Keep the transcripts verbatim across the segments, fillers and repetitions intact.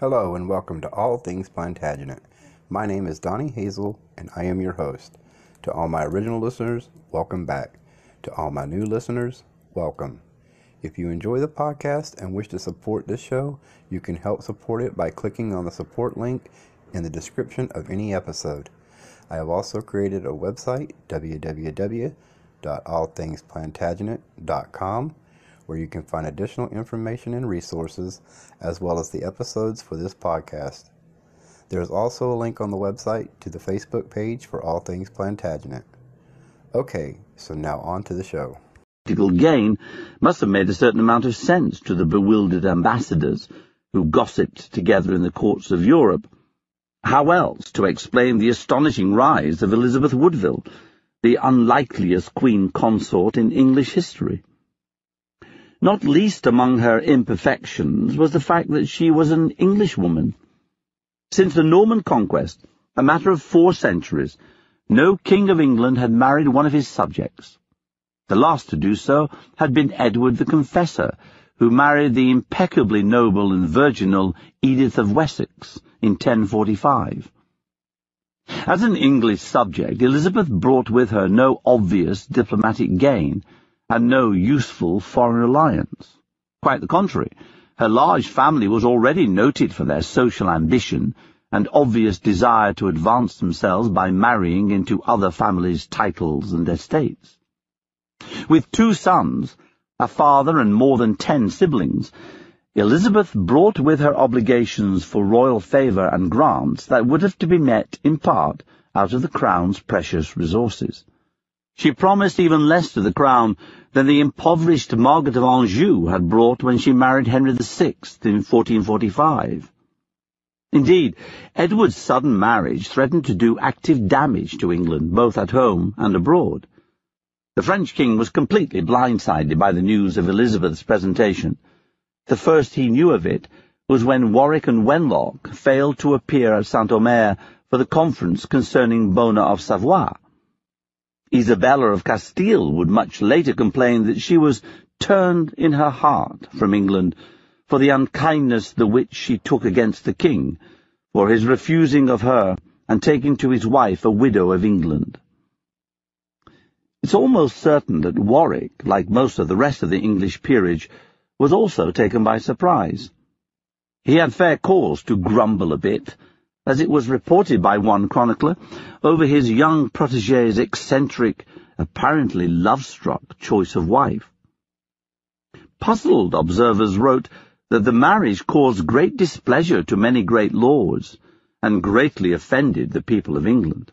Hello and welcome to All Things Plantagenet. My name is Donnie Hazel and I am your host. To all my original listeners, welcome back. To all my new listeners, welcome. If you enjoy the podcast and wish to support this show, you can help support it by clicking on the support link in the description of any episode. I have also created a website, w w w dot all things plantagenet dot com, where you can find additional information and resources, as well as the episodes for this podcast. There is also a link on the website to the Facebook page for All Things Plantagenet. Okay, so now on to the show. Political gain must have made a certain amount of sense to the bewildered ambassadors who gossiped together in the courts of Europe. How else to explain the astonishing rise of Elizabeth Woodville, the unlikeliest queen consort in English history? Not least among her imperfections was the fact that she was an Englishwoman. Since the Norman conquest, a matter of four centuries, no king of England had married one of his subjects. The last to do so had been Edward the Confessor, who married the impeccably noble and virginal Edith of Wessex in ten forty-five. As an English subject, Elizabeth brought with her no obvious diplomatic gain, and no useful foreign alliance. Quite the contrary, her large family was already noted for their social ambition and obvious desire to advance themselves by marrying into other families' titles and estates. With two sons, a father and more than ten siblings, Elizabeth brought with her obligations for royal favour and grants that would have to be met in part out of the Crown's precious resources. She promised even less to the Crown than the impoverished Margaret of Anjou had brought when she married Henry the Sixth in fourteen forty-five. Indeed, Edward's sudden marriage threatened to do active damage to England, both at home and abroad. The French king was completely blindsided by the news of Elizabeth's presentation. The first he knew of it was when Warwick and Wenlock failed to appear at Saint-Omer for the conference concerning Bona of Savoy. Isabella of Castile would much later complain that she was turned in her heart from England for the unkindness the which she took against the king, for his refusing of her and taking to his wife a widow of England. It's almost certain that Warwick, like most of the rest of the English peerage, was also taken by surprise. He had fair cause to grumble a bit, as it was reported by one chronicler, over his young protégé's eccentric, apparently love-struck choice of wife. Puzzled observers wrote that the marriage caused great displeasure to many great lords, and greatly offended the people of England.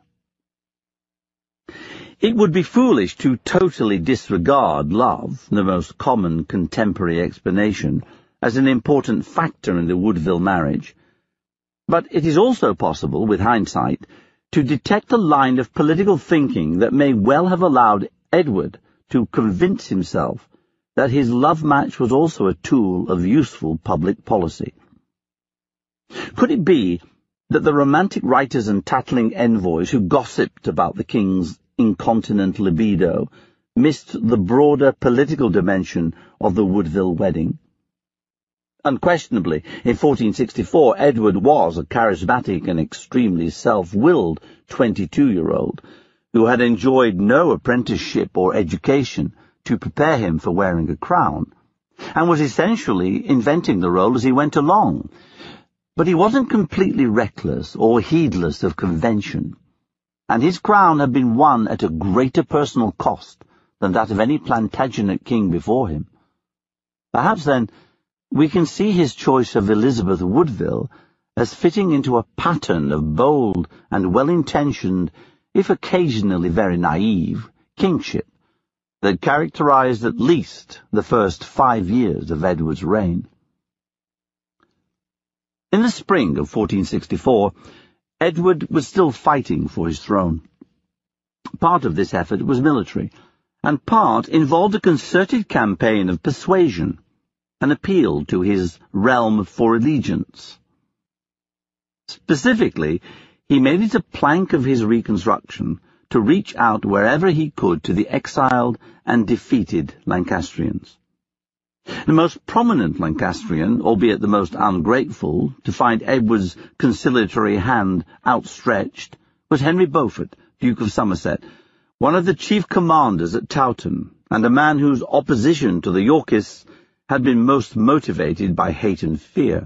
It would be foolish to totally disregard love, the most common contemporary explanation, as an important factor in the Woodville marriage. But it is also possible, with hindsight, to detect a line of political thinking that may well have allowed Edward to convince himself that his love match was also a tool of useful public policy. Could it be that the romantic writers and tattling envoys who gossiped about the king's incontinent libido missed the broader political dimension of the Woodville wedding? Unquestionably, in fourteen sixty-four, Edward was a charismatic and extremely self-willed twenty-two-year-old who had enjoyed no apprenticeship or education to prepare him for wearing a crown, and was essentially inventing the role as he went along. But he wasn't completely reckless or heedless of convention, and his crown had been won at a greater personal cost than that of any Plantagenet king before him. Perhaps, then, we can see his choice of Elizabeth Woodville as fitting into a pattern of bold and well-intentioned, if occasionally very naive, kingship that characterized at least the first five years of Edward's reign. In the spring of fourteen sixty-four, Edward was still fighting for his throne. Part of this effort was military, and part involved a concerted campaign of persuasion, an appeal to his realm for allegiance. Specifically, he made it a plank of his reconstruction to reach out wherever he could to the exiled and defeated Lancastrians. The most prominent Lancastrian, albeit the most ungrateful, to find Edward's conciliatory hand outstretched, was Henry Beaufort, Duke of Somerset, one of the chief commanders at Towton, and a man whose opposition to the Yorkists had been most motivated by hate and fear.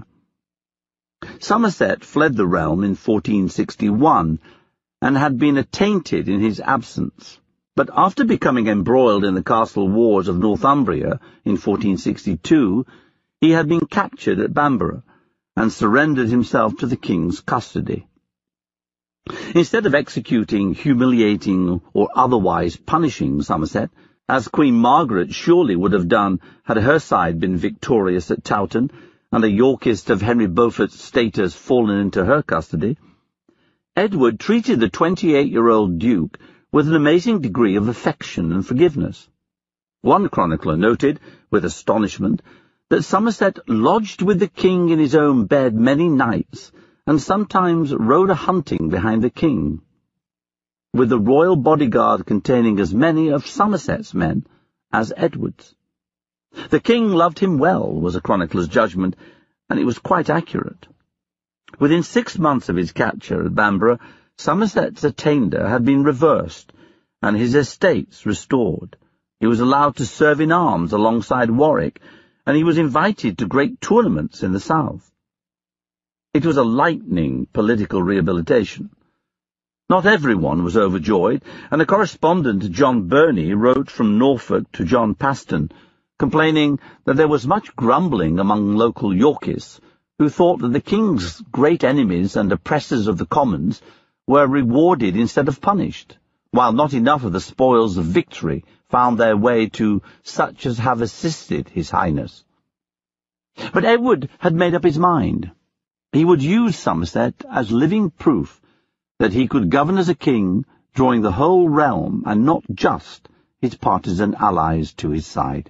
Somerset fled the realm in fourteen sixty-one, and had been attainted in his absence. But after becoming embroiled in the castle wars of Northumbria in fourteen sixty-two, he had been captured at Bamborough, and surrendered himself to the king's custody. Instead of executing, humiliating, or otherwise punishing Somerset, as Queen Margaret surely would have done had her side been victorious at Towton, and a Yorkist of Henry Beaufort's status fallen into her custody, Edward treated the twenty-eight-year-old Duke with an amazing degree of affection and forgiveness. One chronicler noted, with astonishment, that Somerset lodged with the king in his own bed many nights, and sometimes rode a-hunting behind the king, with the royal bodyguard containing as many of Somerset's men as Edward's. The king loved him well, was a chronicler's judgment, and it was quite accurate. Within six months of his capture at Bamborough, Somerset's attainder had been reversed, and his estates restored. He was allowed to serve in arms alongside Warwick, and he was invited to great tournaments in the south. It was a lightning political rehabilitation. Not everyone was overjoyed, and a correspondent, John Burney, wrote from Norfolk to John Paston, complaining that there was much grumbling among local Yorkists, who thought that the king's great enemies and oppressors of the commons were rewarded instead of punished, while not enough of the spoils of victory found their way to such as have assisted his highness. But Edward had made up his mind. He would use Somerset as living proof that he could govern as a king, drawing the whole realm and not just his partisan allies to his side.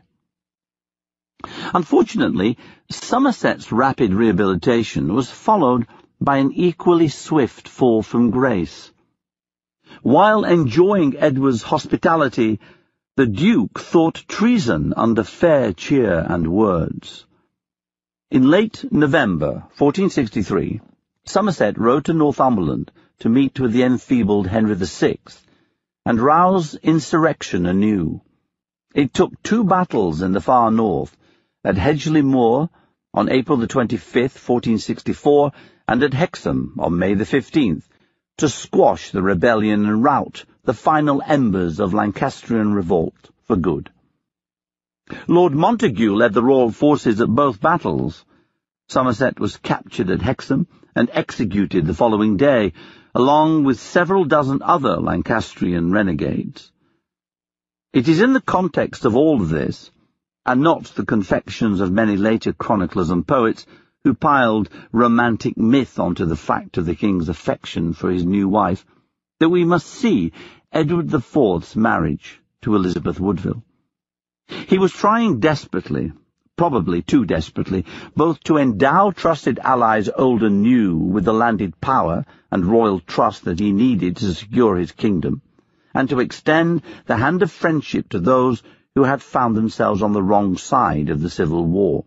Unfortunately, Somerset's rapid rehabilitation was followed by an equally swift fall from grace. While enjoying Edward's hospitality, the Duke thought treason under fair cheer and words. In late November fourteen sixty-three, Somerset rode to Northumberland to meet with the enfeebled Henry the Sixth, and rouse insurrection anew. It took two battles in the far north, at Hedgeley Moor on April the twenty-fifth, fourteen sixty-four, and at Hexham on May the fifteenth, to squash the rebellion and rout the final embers of Lancastrian revolt for good. Lord Montague led the royal forces at both battles. Somerset was captured at Hexham and executed the following day, along with several dozen other Lancastrian renegades. It is in the context of all of this, and not the confections of many later chroniclers and poets, who piled romantic myth onto the fact of the king's affection for his new wife, that we must see Edward the Fourth's marriage to Elizabeth Woodville. He was trying desperately, probably too desperately, both to endow trusted allies old and new with the landed power and royal trust that he needed to secure his kingdom, and to extend the hand of friendship to those who had found themselves on the wrong side of the Civil War.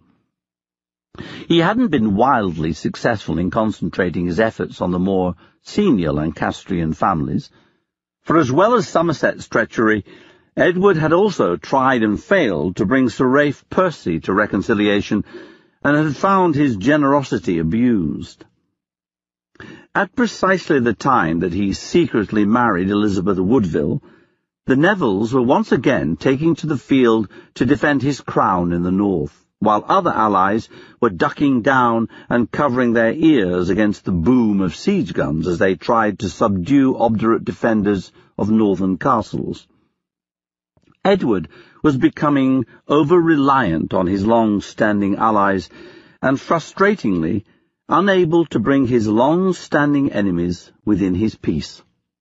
He hadn't been wildly successful in concentrating his efforts on the more senior Lancastrian families, for as well as Somerset's treachery, Edward had also tried and failed to bring Sir Ralph Percy to reconciliation, and had found his generosity abused. At precisely the time that he secretly married Elizabeth Woodville, the Nevilles were once again taking to the field to defend his crown in the north, while other allies were ducking down and covering their ears against the boom of siege guns as they tried to subdue obdurate defenders of northern castles. Edward was becoming over-reliant on his long-standing allies, and frustratingly unable to bring his long-standing enemies within his peace.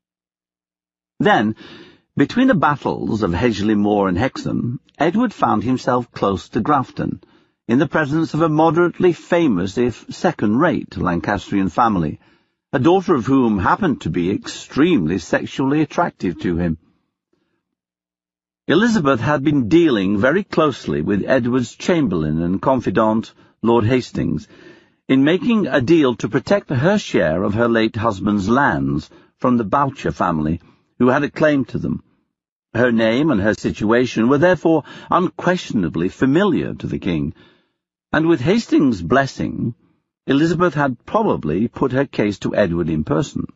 Then, between the battles of Hedgeley Moor and Hexham, Edward found himself close to Grafton, in the presence of a moderately famous, if second-rate, Lancastrian family, a daughter of whom happened to be extremely sexually attractive to him. Elizabeth had been dealing very closely with Edward's chamberlain and confidant, Lord Hastings, in making a deal to protect her share of her late husband's lands from the Boucher family, who had a claim to them. Her name and her situation were therefore unquestionably familiar to the king, and with Hastings' blessing, Elizabeth had probably put her case to Edward in person.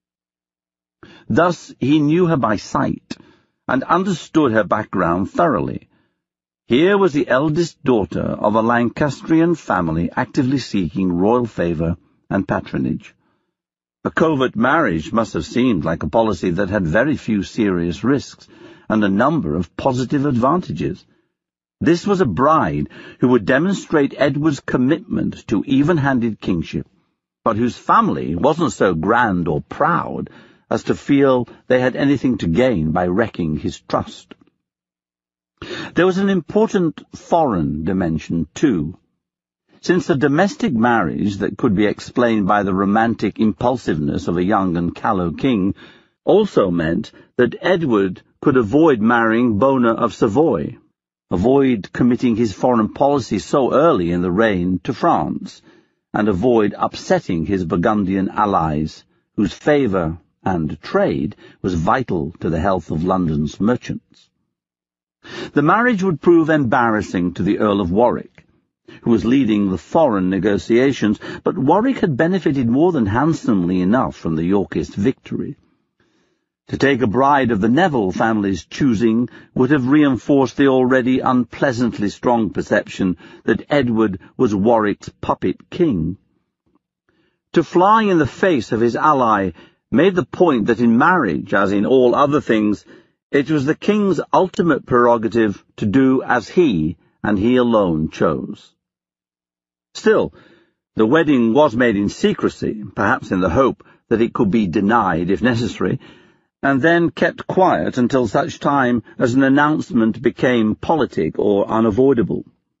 Thus he knew her by sight, and understood her background thoroughly. Here was the eldest daughter of a Lancastrian family actively seeking royal favour and patronage. A covert marriage must have seemed like a policy that had very few serious risks and a number of positive advantages. This was a bride who would demonstrate Edward's commitment to even-handed kingship, but whose family wasn't so grand or proud as to feel they had anything to gain by wrecking his trust. There was an important foreign dimension, too. Since a domestic marriage that could be explained by the romantic impulsiveness of a young and callow king also meant that Edward could avoid marrying Bona of Savoy, avoid committing his foreign policy so early in the reign to France, and avoid upsetting his Burgundian allies, whose favour and trade was vital to the health of London's merchants. The marriage would prove embarrassing to the Earl of Warwick, who was leading the foreign negotiations, but Warwick had benefited more than handsomely enough from the Yorkist victory. To take a bride of the Neville family's choosing would have reinforced the already unpleasantly strong perception that Edward was Warwick's puppet king. To fly in the face of his ally made the point that in marriage, as in all other things, it was the king's ultimate prerogative to do as he, and he alone, chose. Still, the wedding was made in secrecy, perhaps in the hope that it could be denied if necessary, and then kept quiet until such time as an announcement became politic or unavoidable.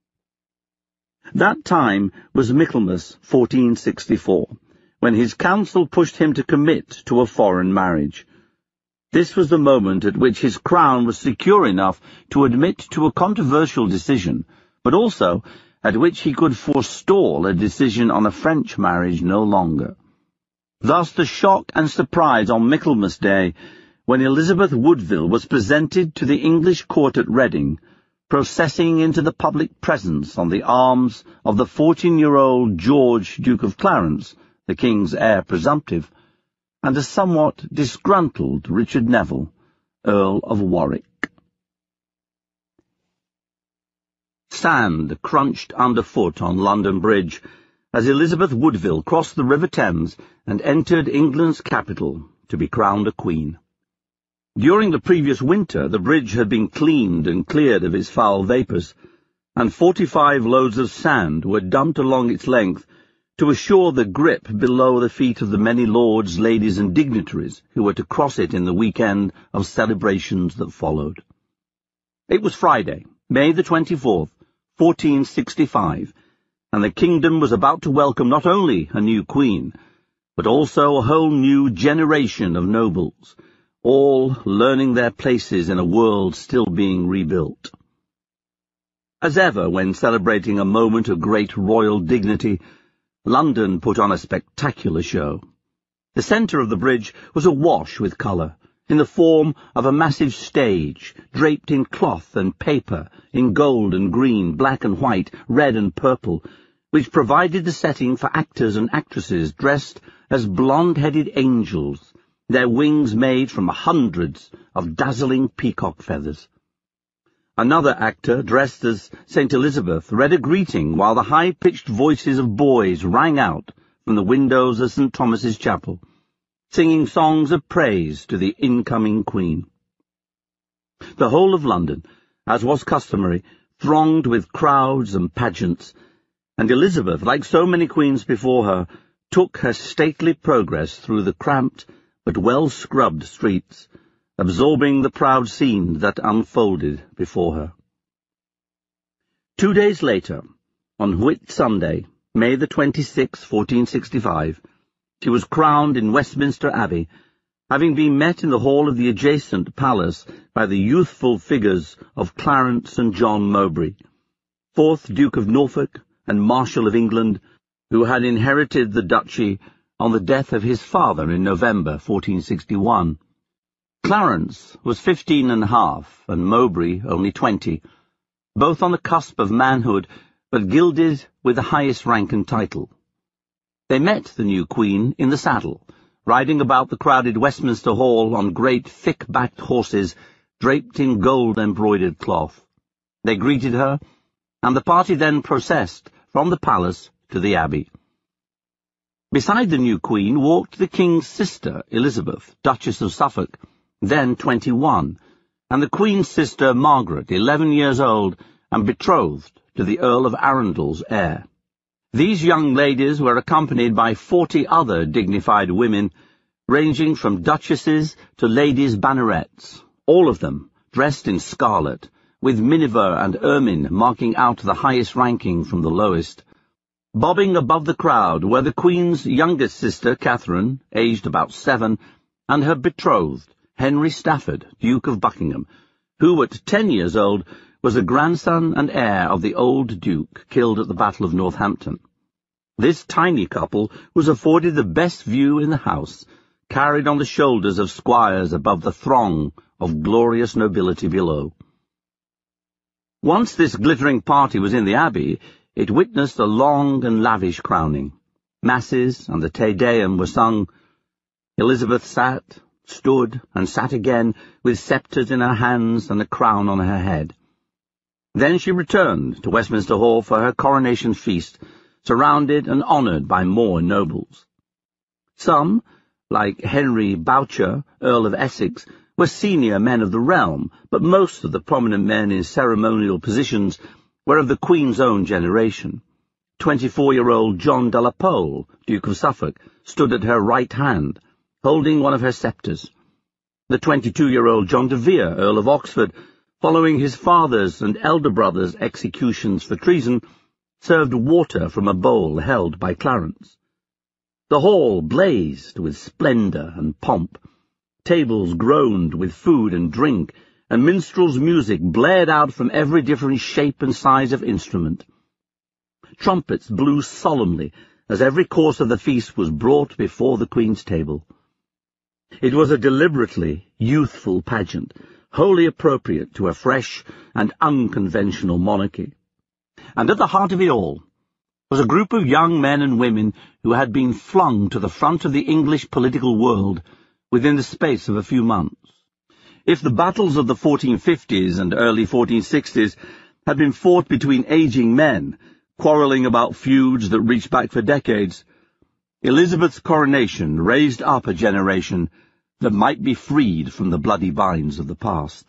That time was Michaelmas fourteen sixty-four, when his council pushed him to commit to a foreign marriage. This was the moment at which his crown was secure enough to admit to a controversial decision, but also at which he could forestall a decision on a French marriage no longer. Thus the shock and surprise on Michaelmas Day, when Elizabeth Woodville was presented to the English court at Reading, processing into the public presence on the arms of the fourteen-year-old George, Duke of Clarence, the king's heir presumptive, and a somewhat disgruntled Richard Neville, Earl of Warwick. Sand crunched underfoot on London Bridge as Elizabeth Woodville crossed the River Thames and entered England's capital to be crowned a queen. During the previous winter the bridge had been cleaned and cleared of its foul vapours, and forty-five loads of sand were dumped along its length to assure the grip below the feet of the many lords, ladies, and dignitaries who were to cross it in the weekend of celebrations that followed. It was Friday, May the twenty-fourth, fourteen sixty-five, and the kingdom was about to welcome not only a new queen, but also a whole new generation of nobles, all learning their places in a world still being rebuilt. As ever when celebrating a moment of great royal dignity, London put on a spectacular show. The centre of the bridge was awash with colour, in the form of a massive stage, draped in cloth and paper, in gold and green, black and white, red and purple, which provided the setting for actors and actresses dressed as blonde-headed angels, their wings made from hundreds of dazzling peacock feathers. Another actor, dressed as Saint Elizabeth, read a greeting while the high-pitched voices of boys rang out from the windows of Saint Thomas's Chapel, singing songs of praise to the incoming Queen. The whole of London, as was customary, thronged with crowds and pageants, and Elizabeth, like so many queens before her, took her stately progress through the cramped but well-scrubbed streets, absorbing the proud scene that unfolded before her. Two days later, on Whit Sunday, May the twenty-sixth, fourteen sixty-five, she was crowned in Westminster Abbey, having been met in the hall of the adjacent palace by the youthful figures of Clarence and John Mowbray, fourth Duke of Norfolk and Marshal of England, who had inherited the duchy on the death of his father in November fourteen sixty-one. Clarence was fifteen and a half, and Mowbray only twenty, both on the cusp of manhood, but gilded with the highest rank and title. They met the new Queen in the saddle, riding about the crowded Westminster Hall on great thick-backed horses draped in gold-embroidered cloth. They greeted her, and the party then processed from the palace to the Abbey. Beside the new Queen walked the King's sister, Elizabeth, Duchess of Suffolk, then twenty-one, and the Queen's sister, Margaret, eleven years old, and betrothed to the Earl of Arundel's heir. These young ladies were accompanied by forty other dignified women, ranging from duchesses to ladies' bannerets, all of them dressed in scarlet, with miniver and ermine marking out the highest ranking from the lowest. Bobbing above the crowd were the Queen's youngest sister, Catherine, aged about seven, and her betrothed, Henry Stafford, Duke of Buckingham, who at ten years old was a grandson and heir of the old Duke killed at the Battle of Northampton. This tiny couple was afforded the best view in the house, carried on the shoulders of squires above the throng of glorious nobility below. Once this glittering party was in the Abbey, it witnessed a long and lavish crowning. Masses and the Te Deum were sung. Elizabeth sat, stood, and sat again, with sceptres in her hands and a crown on her head. Then she returned to Westminster Hall for her coronation feast, surrounded and honoured by more nobles. Some, like Henry Boucher, Earl of Essex, were senior men of the realm, but most of the prominent men in ceremonial positions were of the Queen's own generation. Twenty-four-year-old John de la Pole, Duke of Suffolk, stood at her right hand, holding one of her sceptres. The twenty-two-year-old John de Vere, Earl of Oxford, following his father's and elder brother's executions for treason, served water from a bowl held by Clarence. The hall blazed with splendour and pomp. Tables groaned with food and drink, and minstrels' music blared out from every different shape and size of instrument. Trumpets blew solemnly as every course of the feast was brought before the Queen's table. It was a deliberately youthful pageant, wholly appropriate to a fresh and unconventional monarchy. And at the heart of it all was a group of young men and women who had been flung to the front of the English political world within the space of a few months. If the battles of the fourteen fifties and early fourteen sixties had been fought between aging men, quarrelling about feuds that reached back for decades, Elizabeth's coronation raised up a generation that might be freed from the bloody binds of the past.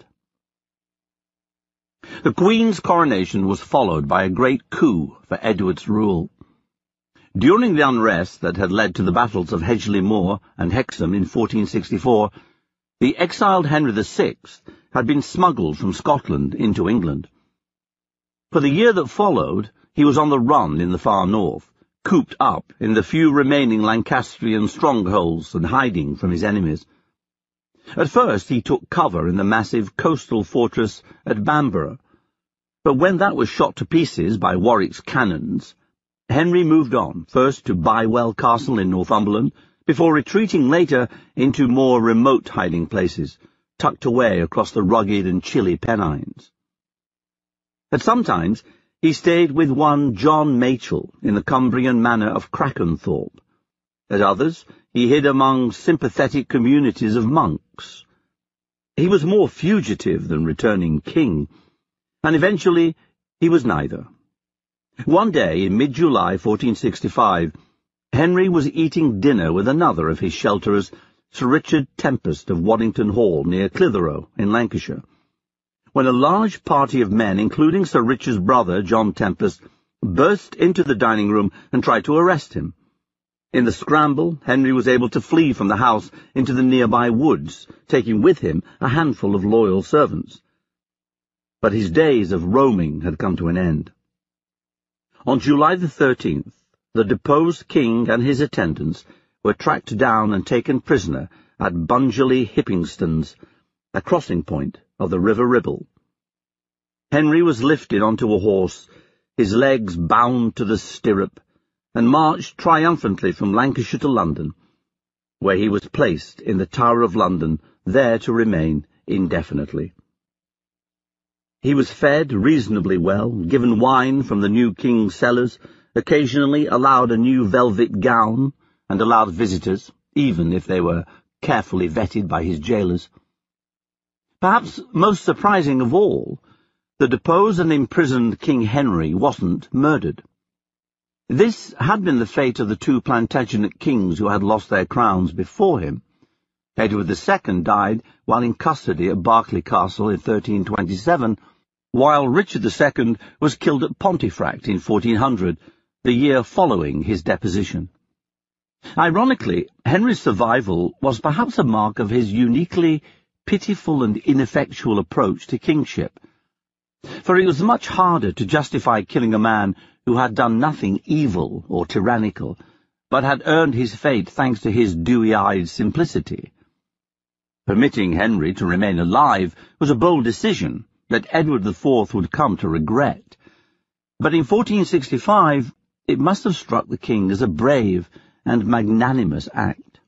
The Queen's coronation was followed by a great coup for Edward's rule. During the unrest that had led to the battles of Hedgeley Moor and Hexham in fourteen sixty-four, the exiled Henry the Sixth had been smuggled from Scotland into England. For the year that followed, he was on the run in the far north, cooped up in the few remaining Lancastrian strongholds and hiding from his enemies. At first he took cover in the massive coastal fortress at Bamborough, but when that was shot to pieces by Warwick's cannons, Henry moved on, first to Bywell Castle in Northumberland, before retreating later into more remote hiding places, tucked away across the rugged and chilly Pennines. At some times he stayed with one John Machell in the Cumbrian manor of Crackenthorpe. At others he hid among sympathetic communities of monks. He was more fugitive than returning king, and eventually he was neither. One day in mid-July fourteen sixty-five, Henry was eating dinner with another of his shelterers, Sir Richard Tempest of Waddington Hall near Clitheroe in Lancashire, when a large party of men, including Sir Richard's brother, John Tempest, burst into the dining room and tried to arrest him. In the scramble, Henry was able to flee from the house into the nearby woods, taking with him a handful of loyal servants. But his days of roaming had come to an end. On July the thirteenth, the deposed king and his attendants were tracked down and taken prisoner at Bungelly Hippingstons, a crossing point of the River Ribble. Henry was lifted onto a horse, his legs bound to the stirrup, and marched triumphantly from Lancashire to London, where he was placed in the Tower of London, there to remain indefinitely. He was fed reasonably well, given wine from the new king's cellars, occasionally allowed a new velvet gown, and allowed visitors, even if they were carefully vetted by his jailers. Perhaps most surprising of all, the deposed and imprisoned King Henry wasn't murdered. This had been the fate of the two Plantagenet kings who had lost their crowns before him. Edward the Second died while in custody at Berkeley Castle in thirteen twenty-seven, while Richard the Second was killed at Pontefract in fourteen hundred, the year following his deposition. Ironically, Henry's survival was perhaps a mark of his uniquely pitiful and ineffectual approach to kingship, for it was much harder to justify killing a man who had done nothing evil or tyrannical, but had earned his fate thanks to his dewy-eyed simplicity. Permitting Henry to remain alive was a bold decision that Edward the Fourth would come to regret, but in fourteen sixty-five it must have struck the king as a brave and magnanimous act.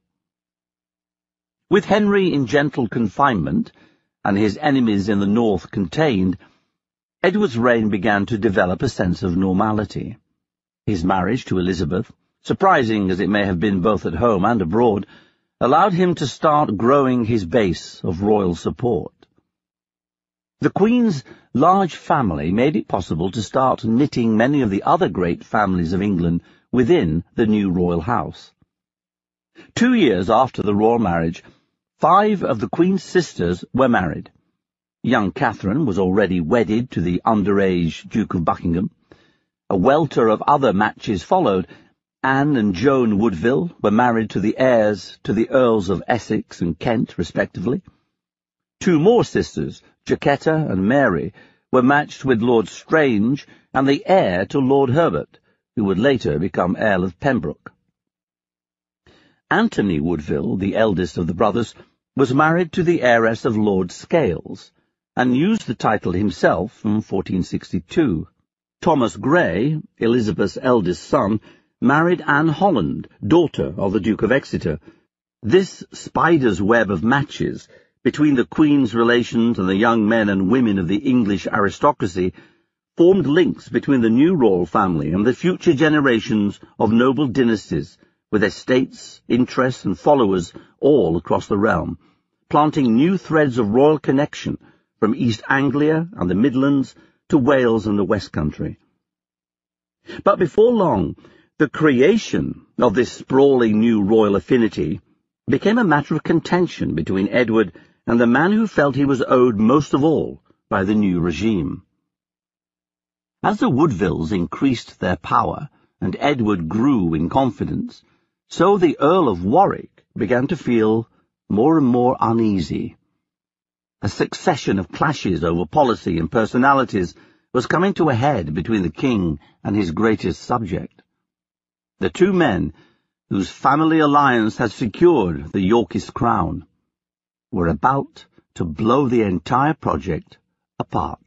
With Henry in gentle confinement, and his enemies in the north contained, Edward's reign began to develop a sense of normality. His marriage to Elizabeth, surprising as it may have been both at home and abroad, allowed him to start growing his base of royal support. The Queen's large family made it possible to start knitting many of the other great families of England within the new royal house. Two years after the royal marriage, five of the Queen's sisters were married. Young Catherine was already wedded to the underage Duke of Buckingham. A welter of other matches followed. Anne and Joan Woodville were married to the heirs to the Earls of Essex and Kent, respectively. Two more sisters, Jacquetta and Mary, were matched with Lord Strange and the heir to Lord Herbert, who would later become Earl of Pembroke. Anthony Woodville, the eldest of the brothers, was married to the heiress of Lord Scales, and used the title himself from fourteen sixty-two. Thomas Grey, Elizabeth's eldest son, married Anne Holland, daughter of the Duke of Exeter. This spider's web of matches between the Queen's relations and the young men and women of the English aristocracy formed links between the new royal family and the future generations of noble dynasties, with estates, interests, and followers all across the realm, planting new threads of royal connection from East Anglia and the Midlands to Wales and the West Country. But before long, the creation of this sprawling new royal affinity became a matter of contention between Edward and the man who felt he was owed most of all by the new regime. As the Woodvilles increased their power and Edward grew in confidence, so the Earl of Warwick began to feel more and more uneasy. A succession of clashes over policy and personalities was coming to a head between the king and his greatest subject. The two men, whose family alliance had secured the Yorkist crown, were about to blow the entire project apart.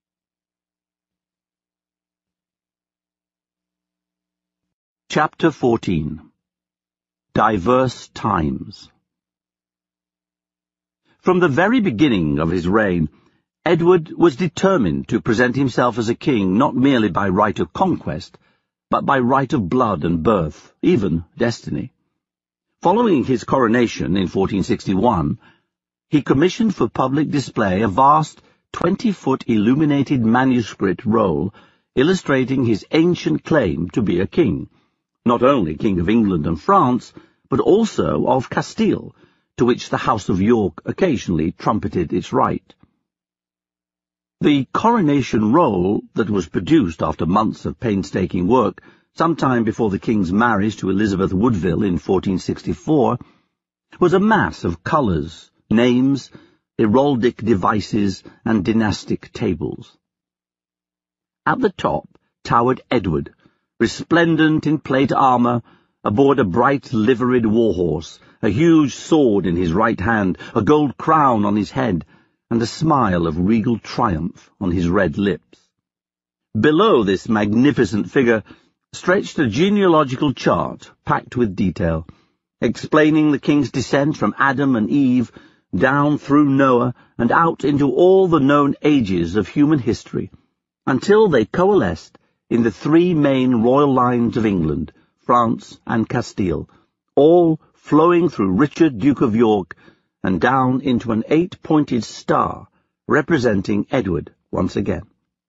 Chapter fourteen. Diverse Times. From the very beginning of his reign, Edward was determined to present himself as a king not merely by right of conquest, but by right of blood and birth, even destiny. Following his coronation in fourteen sixty-one, he commissioned for public display a vast twenty-foot illuminated manuscript roll illustrating his ancient claim to be a king, not only King of England and France, but also of Castile, to which the House of York occasionally trumpeted its right. The coronation roll that was produced after months of painstaking work, sometime before the king's marriage to Elizabeth Woodville in fourteen sixty-four, was a mass of colours, names, heraldic devices, and dynastic tables. At the top towered Edward, resplendent in plate armour, aboard a bright liveried war-horse, a huge sword in his right hand, a gold crown on his head, and a smile of regal triumph on his red lips. Below this magnificent figure stretched a genealogical chart packed with detail, explaining the king's descent from Adam and Eve down through Noah and out into all the known ages of human history, until they coalesced in the three main royal lines of England, France and Castile, all flowing through Richard, Duke of York, and down into an eight-pointed star representing Edward once again.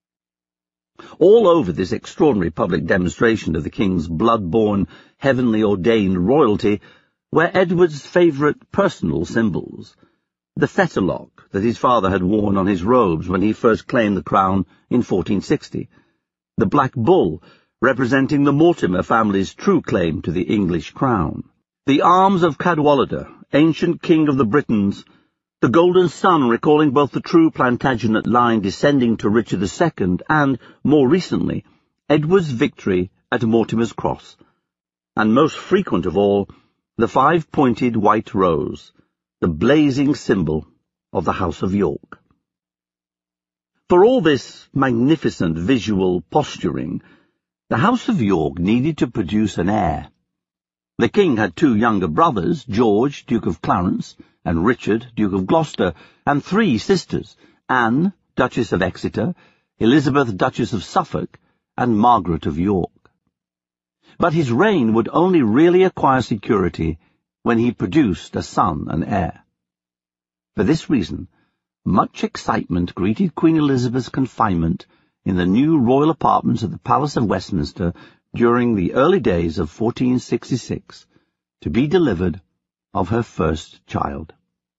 All over this extraordinary public demonstration of the king's blood-born, heavenly ordained royalty were Edward's favourite personal symbols, the fetterlock that his father had worn on his robes when he first claimed the crown in fourteen sixty, the black bull representing the Mortimer family's true claim to the English crown, the arms of Cadwallader, ancient king of the Britons, the golden sun recalling both the true Plantagenet line descending to Richard the Second and, more recently, Edward's victory at Mortimer's Cross, and most frequent of all, the five-pointed white rose, the blazing symbol of the House of York. For all this magnificent visual posturing, the House of York needed to produce an heir. The king had two younger brothers, George, Duke of Clarence, and Richard, Duke of Gloucester, and three sisters, Anne, Duchess of Exeter, Elizabeth, Duchess of Suffolk, and Margaret of York. But his reign would only really acquire security when he produced a son and heir. For this reason, much excitement greeted Queen Elizabeth's confinement in the new royal apartments of the Palace of Westminster during the early days of fourteen sixty-six, to be delivered of her first child.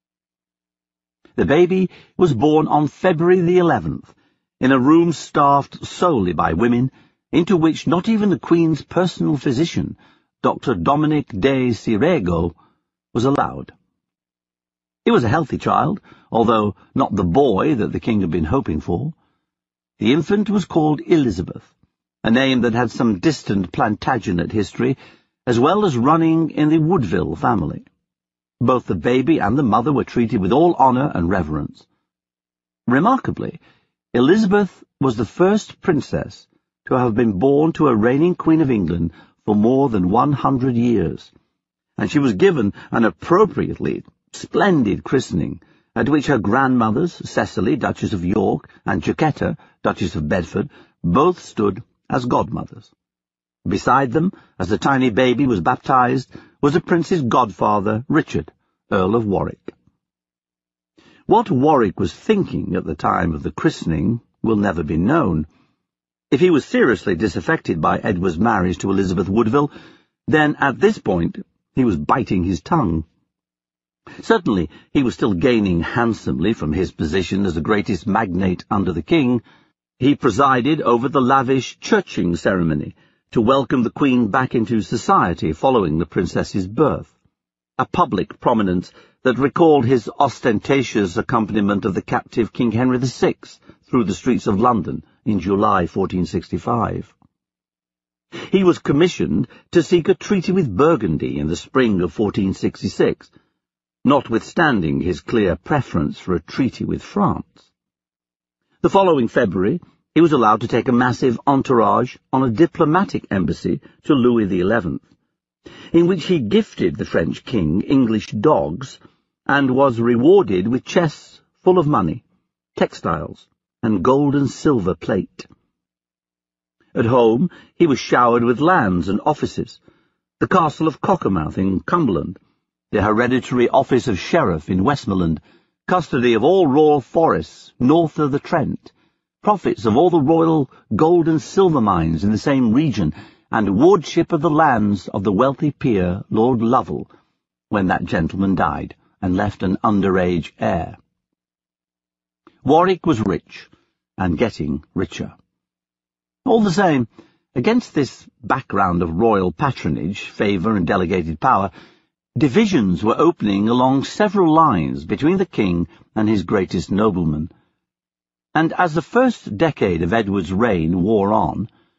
The baby was born on February the eleventh, in a room staffed solely by women, into which not even the Queen's personal physician, Doctor Dominic de Cirego, was allowed. It was a healthy child, although not the boy that the king had been hoping for. The infant was called Elizabeth, a name that had some distant Plantagenet history, as well as running in the Woodville family. Both the baby and the mother were treated with all honour and reverence. Remarkably, Elizabeth was the first princess to have been born to a reigning Queen of England for more than one hundred years, and she was given an appropriately splendid christening, at which her grandmothers, Cecily, Duchess of York, and Jacquetta, Duchess of Bedford, both stood as godmothers. Beside them, as the tiny baby was baptized, was the prince's godfather, Richard, Earl of Warwick. What Warwick was thinking at the time of the christening will never be known. If he was seriously disaffected by Edward's marriage to Elizabeth Woodville, then at this point he was biting his tongue. Certainly he was still gaining handsomely from his position as the greatest magnate under the king. He presided over the lavish churching ceremony to welcome the Queen back into society following the princess's birth, a public prominence that recalled his ostentatious accompaniment of the captive King Henry the Sixth through the streets of London in July fourteen sixty-five. He was commissioned to seek a treaty with Burgundy in the spring of fourteen sixty-six, notwithstanding his clear preference for a treaty with France. The following February, he was allowed to take a massive entourage on a diplomatic embassy to Louis the Eleventh, in which he gifted the French king English dogs and was rewarded with chests full of money, textiles, and gold and silver plate. At home, he was showered with lands and offices, the castle of Cockermouth in Cumberland, the hereditary office of sheriff in Westmoreland, custody of all royal forests north of the Trent, profits of all the royal gold and silver mines in the same region, and wardship of the lands of the wealthy peer Lord Lovell, when that gentleman died and left an underage heir. Warwick was rich, and getting richer. All the same, against this background of royal patronage, favour, and delegated power, divisions were opening along several lines between the king and his greatest noblemen. And as the first decade of Edward's reign wore on,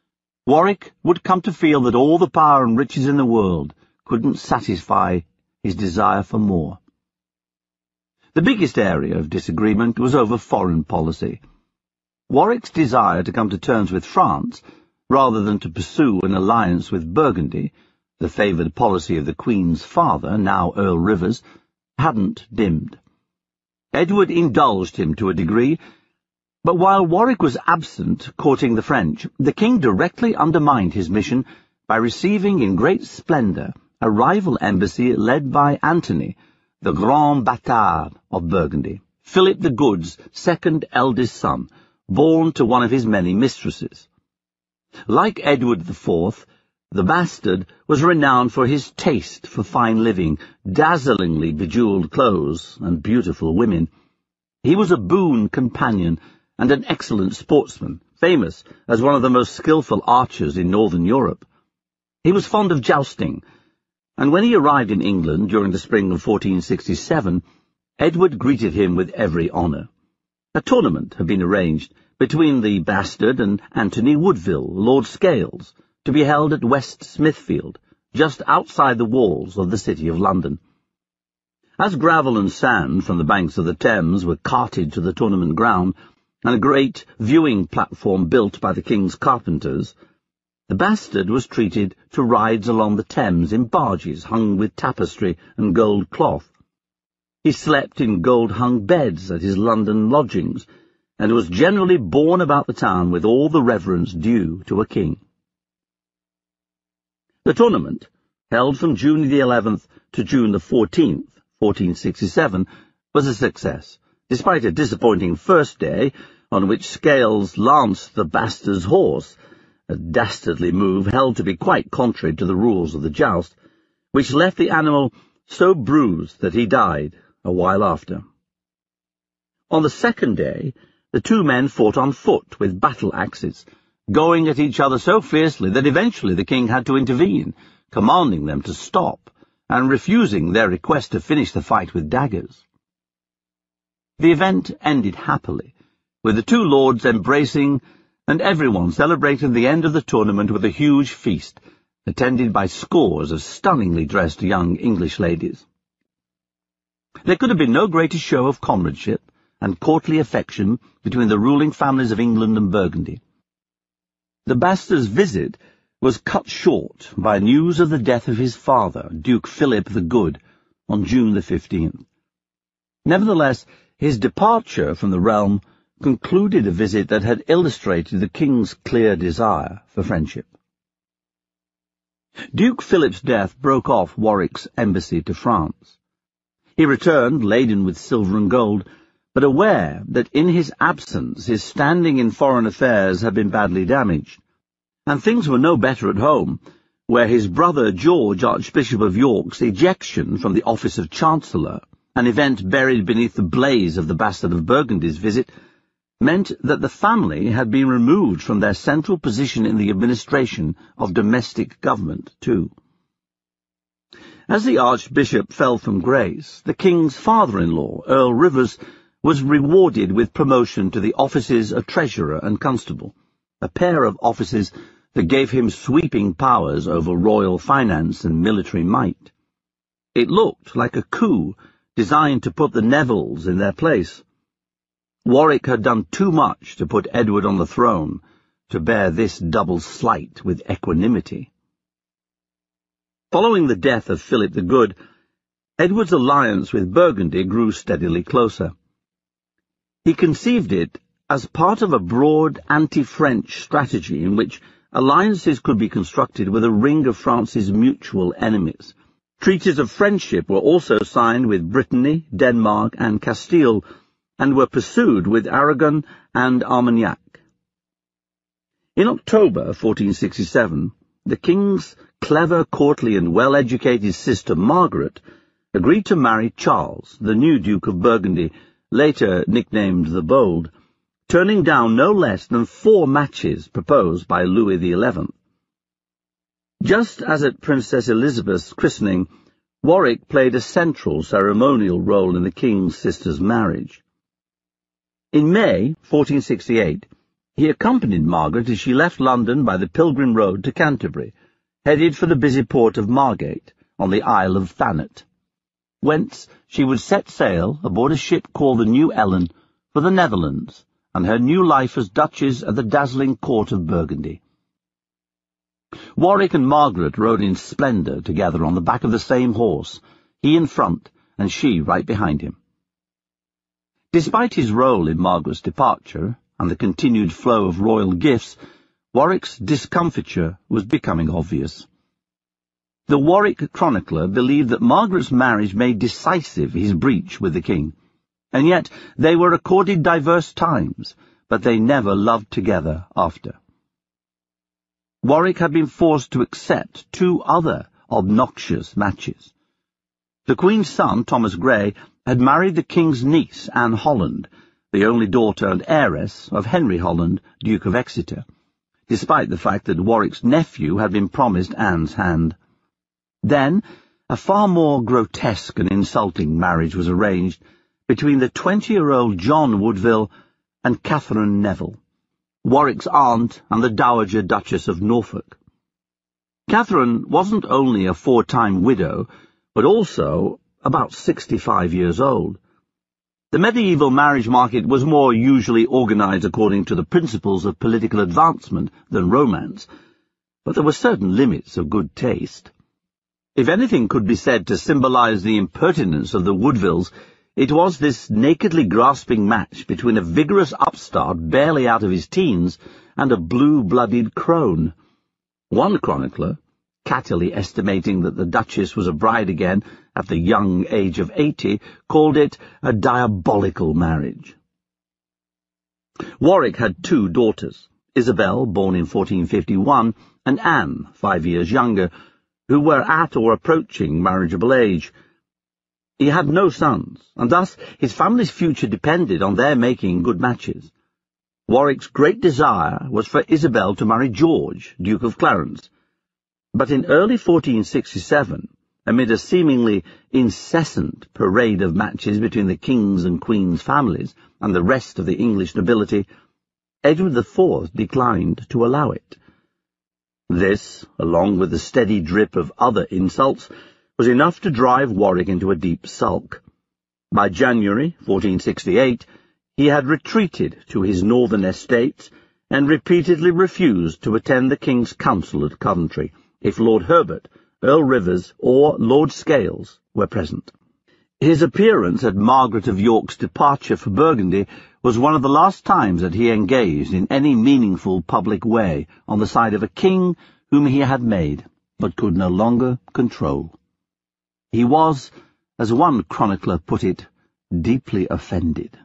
Warwick would come to feel that all the power and riches in the world couldn't satisfy his desire for more. The biggest area of disagreement was over foreign policy. Warwick's desire to come to terms with France, rather than to pursue an alliance with Burgundy, the favoured policy of the Queen's father, now Earl Rivers, hadn't dimmed. Edward indulged him to a degree, but while Warwick was absent courting the French, the king directly undermined his mission by receiving in great splendour a rival embassy led by Antony, the Grand Bâtard of Burgundy, Philip the Good's second eldest son, born to one of his many mistresses. Like Edward the Fourth, the bastard was renowned for his taste for fine living, dazzlingly bejewelled clothes, and beautiful women. He was a boon companion and an excellent sportsman, famous as one of the most skilful archers in northern Europe. He was fond of jousting, and when he arrived in England during the spring of fourteen sixty-seven, Edward greeted him with every honour. A tournament had been arranged between the bastard and Anthony Woodville, Lord Scales, to be held at West Smithfield, just outside the walls of the City of London. As gravel and sand from the banks of the Thames were carted to the tournament ground, and a great viewing platform built by the king's carpenters, the bastard was treated to rides along the Thames in barges hung with tapestry and gold cloth. He slept in gold-hung beds at his London lodgings, and was generally borne about the town with all the reverence due to a king. The tournament, held from June the eleventh to June the fourteenth, fourteen sixty-seven, was a success, despite a disappointing first day, on which Scales lanced the bastard's horse, a dastardly move held to be quite contrary to the rules of the joust, which left the animal so bruised that he died a while after. On the second day, the two men fought on foot with battle-axes, going at each other so fiercely that eventually the king had to intervene, commanding them to stop, and refusing their request to finish the fight with daggers. The event ended happily, with the two lords embracing, and everyone celebrating the end of the tournament with a huge feast, attended by scores of stunningly dressed young English ladies. There could have been no greater show of comradeship and courtly affection between the ruling families of England and Burgundy. The bastard's visit was cut short by news of the death of his father, Duke Philip the Good, on June the fifteenth. Nevertheless, his departure from the realm concluded a visit that had illustrated the king's clear desire for friendship. Duke Philip's death broke off Warwick's embassy to France. He returned laden with silver and gold, but aware that in his absence his standing in foreign affairs had been badly damaged, and things were no better at home, where his brother George, Archbishop of York's ejection from the office of Chancellor, an event buried beneath the blaze of the bastard of Burgundy's visit, meant that the family had been removed from their central position in the administration of domestic government, too. As the Archbishop fell from grace, the king's father-in-law, Earl Rivers, was rewarded with promotion to the offices of Treasurer and Constable, a pair of offices that gave him sweeping powers over royal finance and military might. It looked like a coup designed to put the Nevilles in their place. Warwick had done too much to put Edward on the throne to bear this double slight with equanimity. Following the death of Philip the Good, Edward's alliance with Burgundy grew steadily closer. He conceived it as part of a broad anti-French strategy in which alliances could be constructed with a ring of France's mutual enemies. Treaties of friendship were also signed with Brittany, Denmark, and Castile, and were pursued with Aragon and Armagnac. In October fourteen sixty-seven, the king's clever, courtly, and well-educated sister Margaret agreed to marry Charles, the new Duke of Burgundy, later nicknamed the Bold, turning down no less than four matches proposed by Louis the Eleventh. Just as at Princess Elizabeth's christening, Warwick played a central ceremonial role in the king's sister's marriage. In May fourteen sixty-eight, He accompanied Margaret as she left London by the Pilgrim Road to Canterbury, headed for the busy port of Margate on the Isle of Thanet, whence she would set sail aboard a ship called the New Ellen for the Netherlands and her new life as Duchess at the dazzling court of Burgundy. Warwick and Margaret rode in splendour together on the back of the same horse, he in front and she right behind him. Despite his role in Margaret's departure and the continued flow of royal gifts, Warwick's discomfiture was becoming obvious. The Warwick chronicler believed that Margaret's marriage made decisive his breach with the king, and yet they were accorded diverse times, but they never loved together after. Warwick had been forced to accept two other obnoxious matches. The Queen's son, Thomas Grey, had married the King's niece, Anne Holland, the only daughter and heiress of Henry Holland, Duke of Exeter, despite the fact that Warwick's nephew had been promised Anne's hand. Then, a far more grotesque and insulting marriage was arranged between the twenty-year-old John Woodville and Catherine Neville, Warwick's aunt and the Dowager Duchess of Norfolk. Catherine wasn't only a four-time widow, but also about sixty-five years old. The medieval marriage market was more usually organized according to the principles of political advancement than romance, but there were certain limits of good taste. If anything could be said to symbolize the impertinence of the Woodvilles, it was this nakedly grasping match between a vigorous upstart barely out of his teens and a blue-blooded crone. One chronicler, cattily estimating that the Duchess was a bride again at the young age of eighty, called it a diabolical marriage. Warwick had two daughters, Isabel, born in fourteen fifty-one, and Anne, five years younger, who were at or approaching marriageable age. He had no sons, and thus his family's future depended on their making good matches. Warwick's great desire was for Isabel to marry George, Duke of Clarence, but in early fourteen sixty-seven, amid a seemingly incessant parade of matches between the King's and Queen's families and the rest of the English nobility, Edward the Fourth declined to allow it. This, along with the steady drip of other insults, was enough to drive Warwick into a deep sulk. By January fourteen sixty-eight, he had retreated to his northern estates and repeatedly refused to attend the King's Council at Coventry if Lord Herbert, Earl Rivers, or Lord Scales were present. His appearance at Margaret of York's departure for Burgundy was one of the last times that he engaged in any meaningful public way on the side of a king whom he had made, but could no longer control. He was, as one chronicler put it, deeply offended.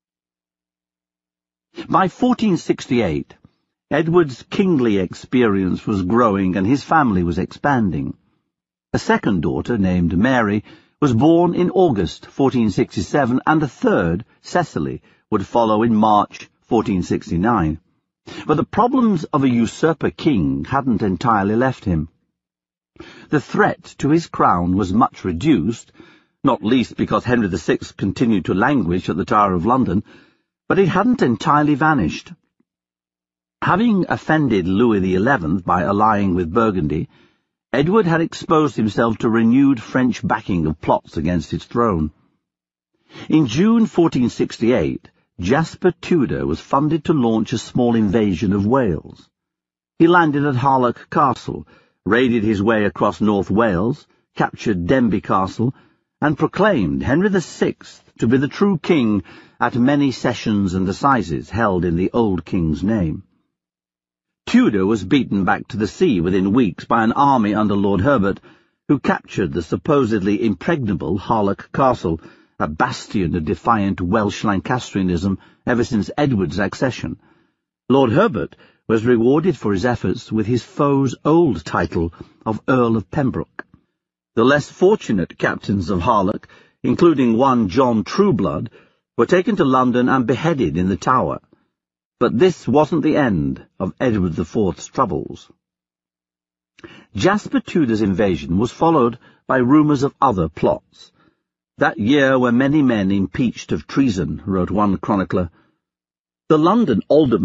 By fourteen sixty-eight, Edward's kingly experience was growing and his family was expanding. A second daughter, named Mary, was born in August fourteen sixty-seven, and a third, Cecily, would follow in March fourteen sixty-nine. But the problems of a usurper king hadn't entirely left him. The threat to his crown was much reduced, not least because Henry the Sixth continued to languish at the Tower of London, but it hadn't entirely vanished. Having offended Louis the Eleventh by allying with Burgundy, Edward had exposed himself to renewed French backing of plots against his throne. In June fourteen sixty-eight, Jasper Tudor was funded to launch a small invasion of Wales. He landed at Harlech Castle, raided his way across North Wales, captured Denbigh Castle, and proclaimed Henry the Sixth to be the true king at many sessions and assizes held in the old king's name. Tudor was beaten back to the sea within weeks by an army under Lord Herbert, who captured the supposedly impregnable Harlech Castle, a bastion of defiant Welsh Lancastrianism ever since Edward's accession. Lord Herbert was rewarded for his efforts with his foe's old title of Earl of Pembroke. The less fortunate captains of Harlech, including one John Trueblood, were taken to London and beheaded in the Tower. But this wasn't the end of Edward the Fourth's troubles. Jasper Tudor's invasion was followed by rumours of other plots. That year were many men impeached of treason, wrote one chronicler. The London aldermen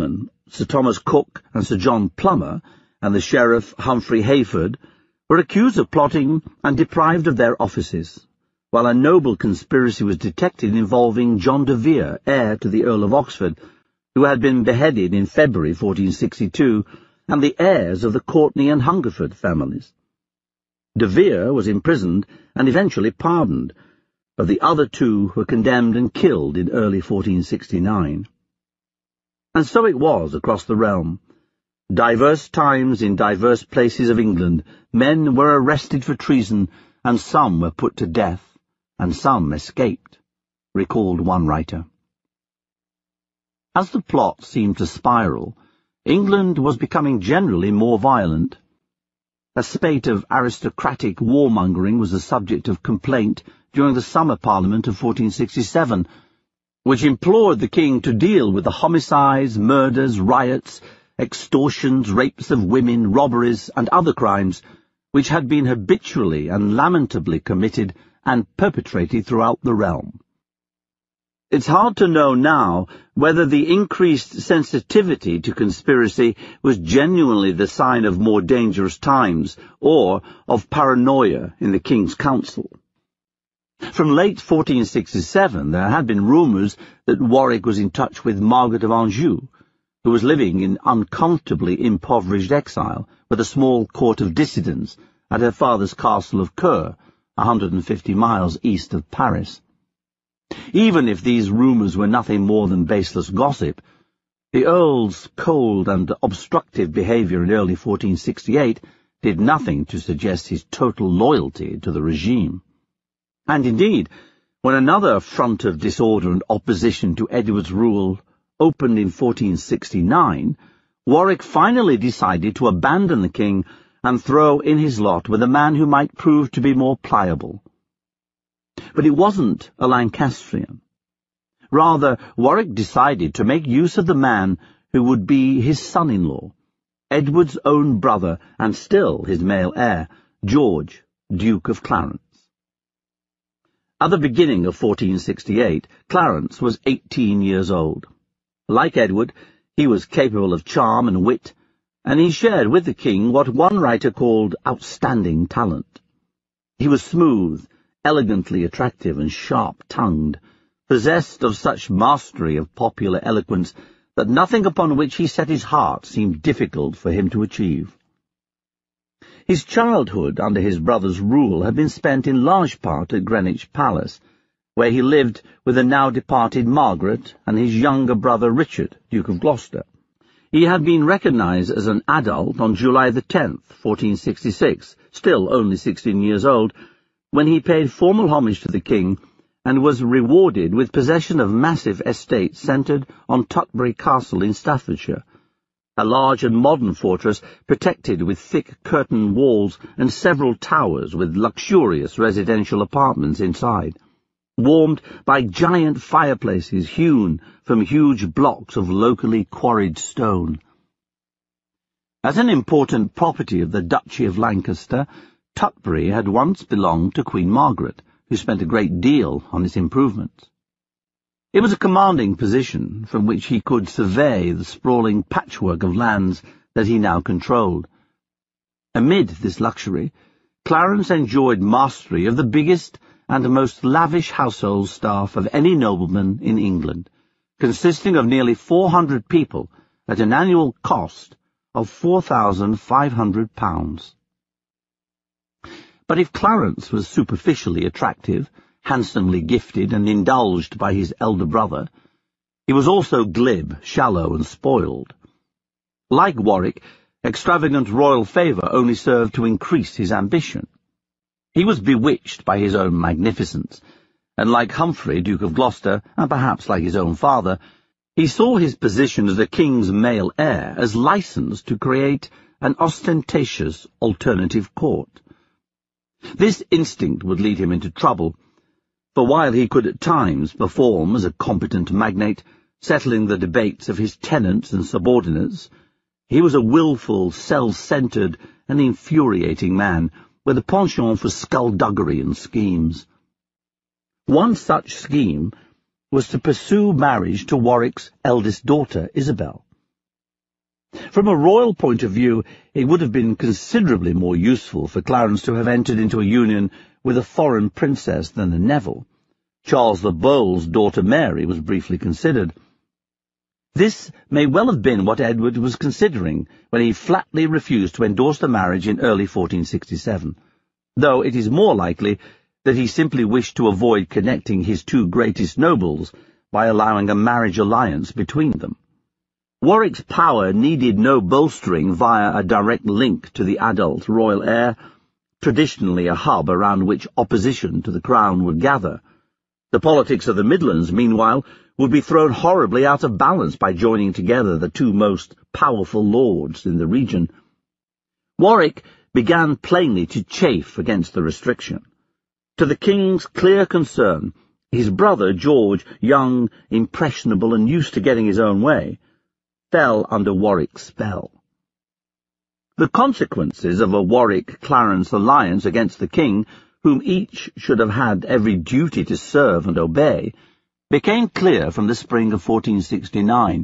Sir Thomas Cook and Sir John Plummer, and the Sheriff Humphrey Hayford, were accused of plotting and deprived of their offices, while a noble conspiracy was detected involving John de Vere, heir to the Earl of Oxford, who had been beheaded in February fourteen sixty-two, and the heirs of the Courtenay and Hungerford families. De Vere was imprisoned and eventually pardoned, but the other two were condemned and killed in early fourteen sixty-nine. And so it was across the realm. Diverse times in diverse places of England, men were arrested for treason, and some were put to death, and some escaped, recalled one writer. As the plot seemed to spiral, England was becoming generally more violent. A spate of aristocratic warmongering was the subject of complaint during the summer Parliament of fourteen sixty-seven, which implored the king to deal with the homicides, murders, riots, extortions, rapes of women, robberies, and other crimes which had been habitually and lamentably committed and perpetrated throughout the realm. It's hard to know now whether the increased sensitivity to conspiracy was genuinely the sign of more dangerous times or of paranoia in the King's Council. From late fourteen sixty-seven there had been rumours that Warwick was in touch with Margaret of Anjou, who was living in uncomfortably impoverished exile with a small court of dissidents at her father's castle of Coeur, a hundred and fifty miles east of Paris. Even if these rumours were nothing more than baseless gossip, the Earl's cold and obstructive behaviour in early fourteen sixty-eight did nothing to suggest his total loyalty to the regime. And indeed, when another front of disorder and opposition to Edward's rule opened in fourteen sixty-nine, Warwick finally decided to abandon the king and throw in his lot with a man who might prove to be more pliable. But it wasn't a Lancastrian. Rather, Warwick decided to make use of the man who would be his son-in-law, Edward's own brother and still his male heir, George, Duke of Clarence. At the beginning of fourteen sixty-eight, Clarence was eighteen years old. Like Edward, he was capable of charm and wit, and he shared with the king what one writer called outstanding talent. He was smooth, elegantly attractive and sharp-tongued, possessed of such mastery of popular eloquence that nothing upon which he set his heart seemed difficult for him to achieve. His childhood under his brother's rule had been spent in large part at Greenwich Palace, where he lived with the now-departed Margaret and his younger brother Richard, Duke of Gloucester. He had been recognised as an adult on July the tenth, fourteen sixty-six, still only sixteen years old, when he paid formal homage to the king and was rewarded with possession of massive estates centred on Tutbury Castle in Staffordshire, a large and modern fortress protected with thick curtain walls and several towers with luxurious residential apartments inside, warmed by giant fireplaces hewn from huge blocks of locally quarried stone. As an important property of the Duchy of Lancaster, Tutbury had once belonged to Queen Margaret, who spent a great deal on its improvements. It was a commanding position from which he could survey the sprawling patchwork of lands that he now controlled. Amid this luxury, Clarence enjoyed mastery of the biggest and most lavish household staff of any nobleman in England, consisting of nearly four hundred people at an annual cost of four thousand five hundred pounds. But if Clarence was superficially attractive, handsomely gifted, and indulged by his elder brother, he was also glib, shallow, and spoiled. Like Warwick, extravagant royal favour only served to increase his ambition. He was bewitched by his own magnificence, and like Humphrey, Duke of Gloucester, and perhaps like his own father, he saw his position as the king's male heir as licence to create an ostentatious alternative court. This instinct would lead him into trouble, for while he could at times perform as a competent magnate, settling the debates of his tenants and subordinates, he was a wilful, self-centred, and infuriating man, with a penchant for skullduggery and schemes. One such scheme was to pursue marriage to Warwick's eldest daughter, Isabel. From a royal point of view, it would have been considerably more useful for Clarence to have entered into a union with a foreign princess than a Neville. Charles the Bold's daughter Mary was briefly considered. This may well have been what Edward was considering when he flatly refused to endorse the marriage in early fourteen sixty-seven, though it is more likely that he simply wished to avoid connecting his two greatest nobles by allowing a marriage alliance between them. Warwick's power needed no bolstering via a direct link to the adult royal heir, traditionally a hub around which opposition to the crown would gather. The politics of the Midlands, meanwhile, would be thrown horribly out of balance by joining together the two most powerful lords in the region. Warwick began plainly to chafe against the restriction. To the king's clear concern, his brother George, young, impressionable, and used to getting his own way, fell under Warwick's spell. The consequences of a Warwick-Clarence alliance against the king, whom each should have had every duty to serve and obey, became clear from the spring of fourteen sixty-nine.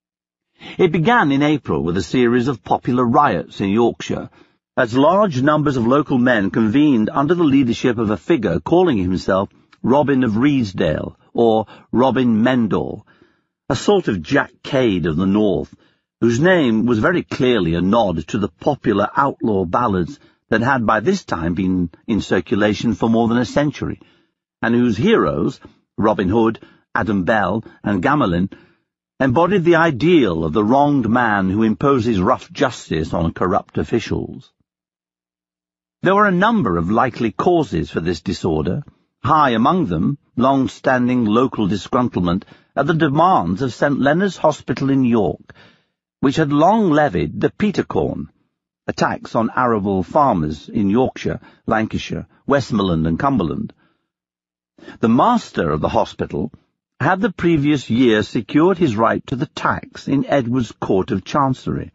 It began in April with a series of popular riots in Yorkshire, as large numbers of local men convened under the leadership of a figure calling himself Robin of Redesdale, or Robin Mendall, a sort of Jack Cade of the north, whose name was very clearly a nod to the popular outlaw ballads that had by this time been in circulation for more than a century, and whose heroes, Robin Hood, Adam Bell, and Gamelin, embodied the ideal of the wronged man who imposes rough justice on corrupt officials. There were a number of likely causes for this disorder, high among them long-standing local disgruntlement at the demands of Saint Leonard's Hospital in York, which had long levied the Petercorn, a tax on arable farmers in Yorkshire, Lancashire, Westmoreland and Cumberland. The master of the hospital had the previous year secured his right to the tax in Edward's Court of Chancery.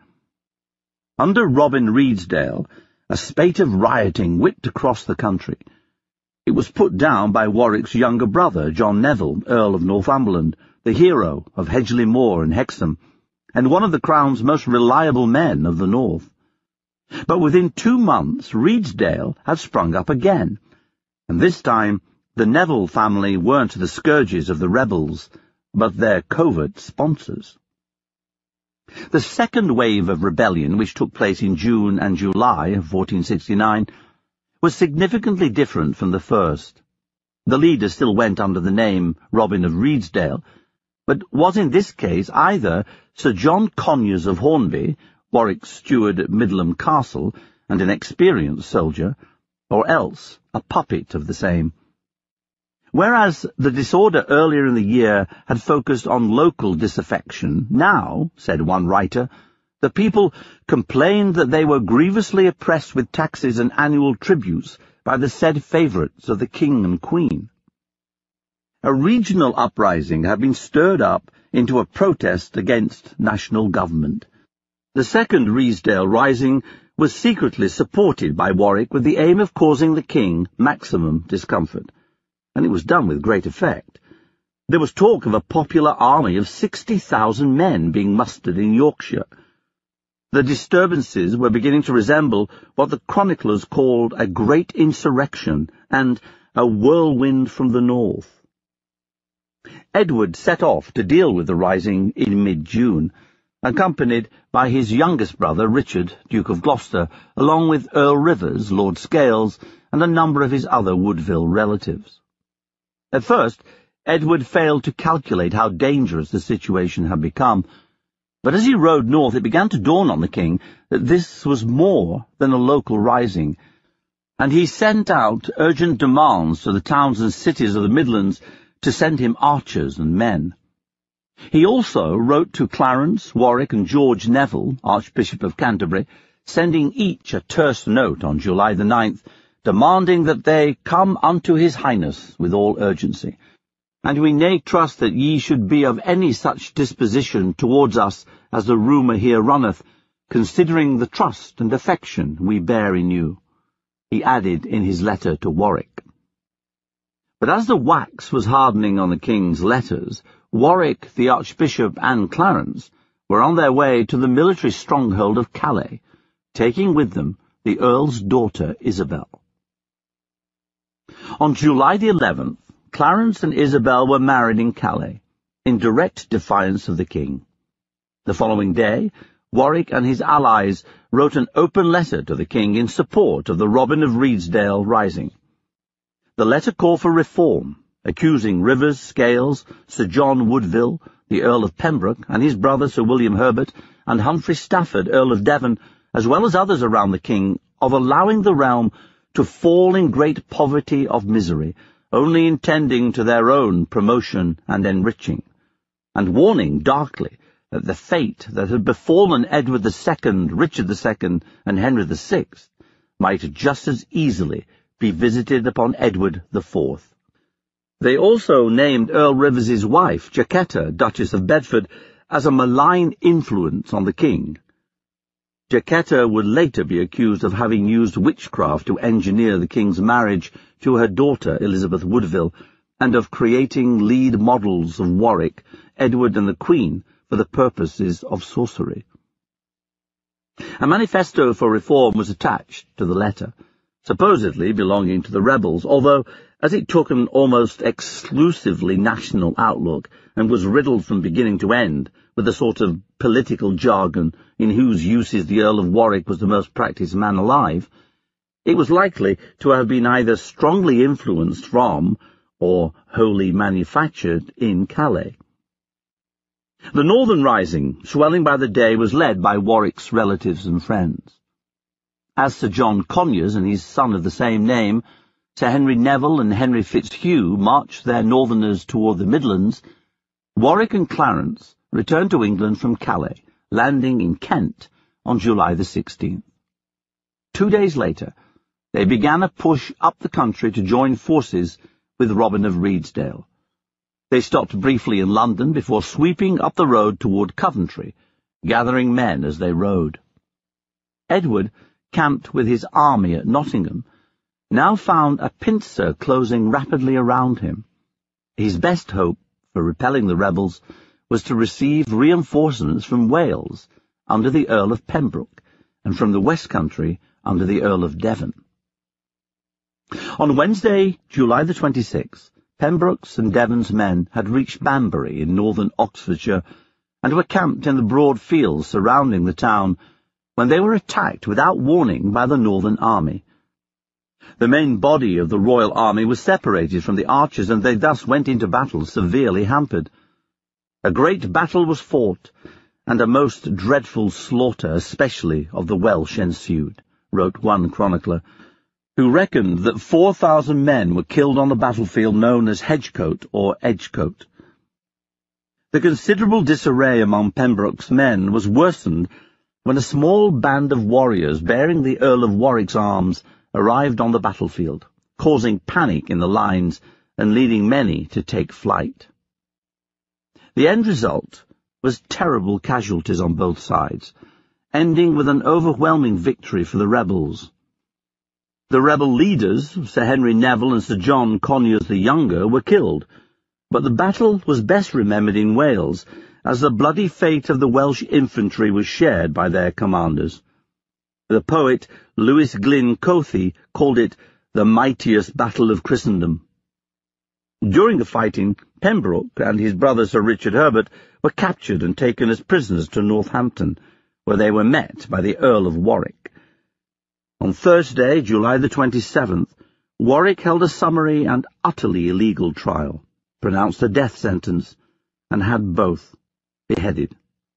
Under Robin Redesdale, a spate of rioting whipped across the country. It was put down by Warwick's younger brother, John Neville, Earl of Northumberland, the hero of Hedgeley Moor and Hexham, and one of the Crown's most reliable men of the north. But within two months Redesdale had sprung up again, and this time the Neville family weren't the scourges of the rebels, but their covert sponsors. The second wave of rebellion, which took place in June and July of fourteen sixty-nine, was significantly different from the first. The leader still went under the name Robin of Redesdale, but was in this case either Sir John Conyers of Hornby, Warwick's steward at Middleham Castle, and an experienced soldier, or else a puppet of the same. Whereas the disorder earlier in the year had focused on local disaffection, now, said one writer, the people complained that they were grievously oppressed with taxes and annual tributes by the said favourites of the king and queen. A regional uprising had been stirred up into a protest against national government. The second Redesdale rising was secretly supported by Warwick with the aim of causing the king maximum discomfort, and it was done with great effect. There was talk of a popular army of sixty thousand men being mustered in Yorkshire. The disturbances were beginning to resemble what the chroniclers called a great insurrection and a whirlwind from the north. Edward set off to deal with the rising in mid-June, accompanied by his youngest brother Richard, Duke of Gloucester, along with Earl Rivers, Lord Scales, and a number of his other Woodville relatives. At first, Edward failed to calculate how dangerous the situation had become, but as he rode north it began to dawn on the king that this was more than a local rising, and he sent out urgent demands to the towns and cities of the Midlands to send him archers and men. He also wrote to Clarence, Warwick, and George Neville, Archbishop of Canterbury, sending each a terse note on July the ninth, demanding that they come unto his highness with all urgency. And we nay trust that ye should be of any such disposition towards us as the rumour here runneth, considering the trust and affection we bear in you, he added in his letter to Warwick. But as the wax was hardening on the king's letters, Warwick, the Archbishop, and Clarence were on their way to the military stronghold of Calais, taking with them the Earl's daughter Isabel. On July the eleventh, Clarence and Isabel were married in Calais, in direct defiance of the king. The following day, Warwick and his allies wrote an open letter to the king in support of the Robin of Reidsdale rising. The letter called for reform, accusing Rivers, Scales, Sir John Woodville, the Earl of Pembroke, and his brother Sir William Herbert, and Humphrey Stafford, Earl of Devon, as well as others around the king, of allowing the realm to fall in great poverty of misery, only intending to their own promotion and enriching, and warning darkly that the fate that had befallen Edward the Second, Richard the Second, and Henry the Sixth might just as easily be visited upon Edward the Fourth. They also named Earl Rivers's wife, Jacquetta, Duchess of Bedford, as a malign influence on the king. Jacquetta would later be accused of having used witchcraft to engineer the king's marriage to her daughter, Elizabeth Woodville, and of creating lead models of Warwick, Edward, and the Queen for the purposes of sorcery. A manifesto for reform was attached to the letter, supposedly belonging to the rebels, although, as it took an almost exclusively national outlook and was riddled from beginning to end with a sort of political jargon in whose uses the Earl of Warwick was the most practised man alive, it was likely to have been either strongly influenced from or wholly manufactured in Calais. The Northern Rising, swelling by the day, was led by Warwick's relatives and friends. As Sir John Conyers and his son of the same name, Sir Henry Neville and Henry Fitzhugh, marched their northerners toward the Midlands, Warwick and Clarence returned to England from Calais, landing in Kent on July the sixteenth. Two days later, they began a push up the country to join forces with Robin of Reidsdale. They stopped briefly in London before sweeping up the road toward Coventry, gathering men as they rode. Edward, camped with his army at Nottingham, now found a pincer closing rapidly around him. His best hope for repelling the rebels was to receive reinforcements from Wales under the Earl of Pembroke, and from the West Country under the Earl of Devon. On Wednesday, July the twenty-sixth, Pembroke's and Devon's men had reached Banbury in northern Oxfordshire and were camped in the broad fields surrounding the town when they were attacked without warning by the Northern Army. The main body of the Royal Army was separated from the archers, and they thus went into battle severely hampered. A great battle was fought, and a most dreadful slaughter, especially of the Welsh, ensued, wrote one chronicler, who reckoned that four thousand men were killed on the battlefield known as Hedgecote or Edgecote. The considerable disarray among Pembroke's men was worsened when a small band of warriors bearing the Earl of Warwick's arms arrived on the battlefield, causing panic in the lines and leading many to take flight. The end result was terrible casualties on both sides, ending with an overwhelming victory for the rebels. The rebel leaders, Sir Henry Neville and Sir John Conyers the Younger, were killed, but the battle was best remembered in Wales, as the bloody fate of the Welsh infantry was shared by their commanders. The poet Lewis Glyn Cothey called it the mightiest battle of Christendom. During the fighting, Pembroke and his brother Sir Richard Herbert were captured and taken as prisoners to Northampton, where they were met by the Earl of Warwick. On Thursday, July the twenty-seventh, Warwick held a summary and utterly illegal trial, pronounced a death sentence, and had both beheaded.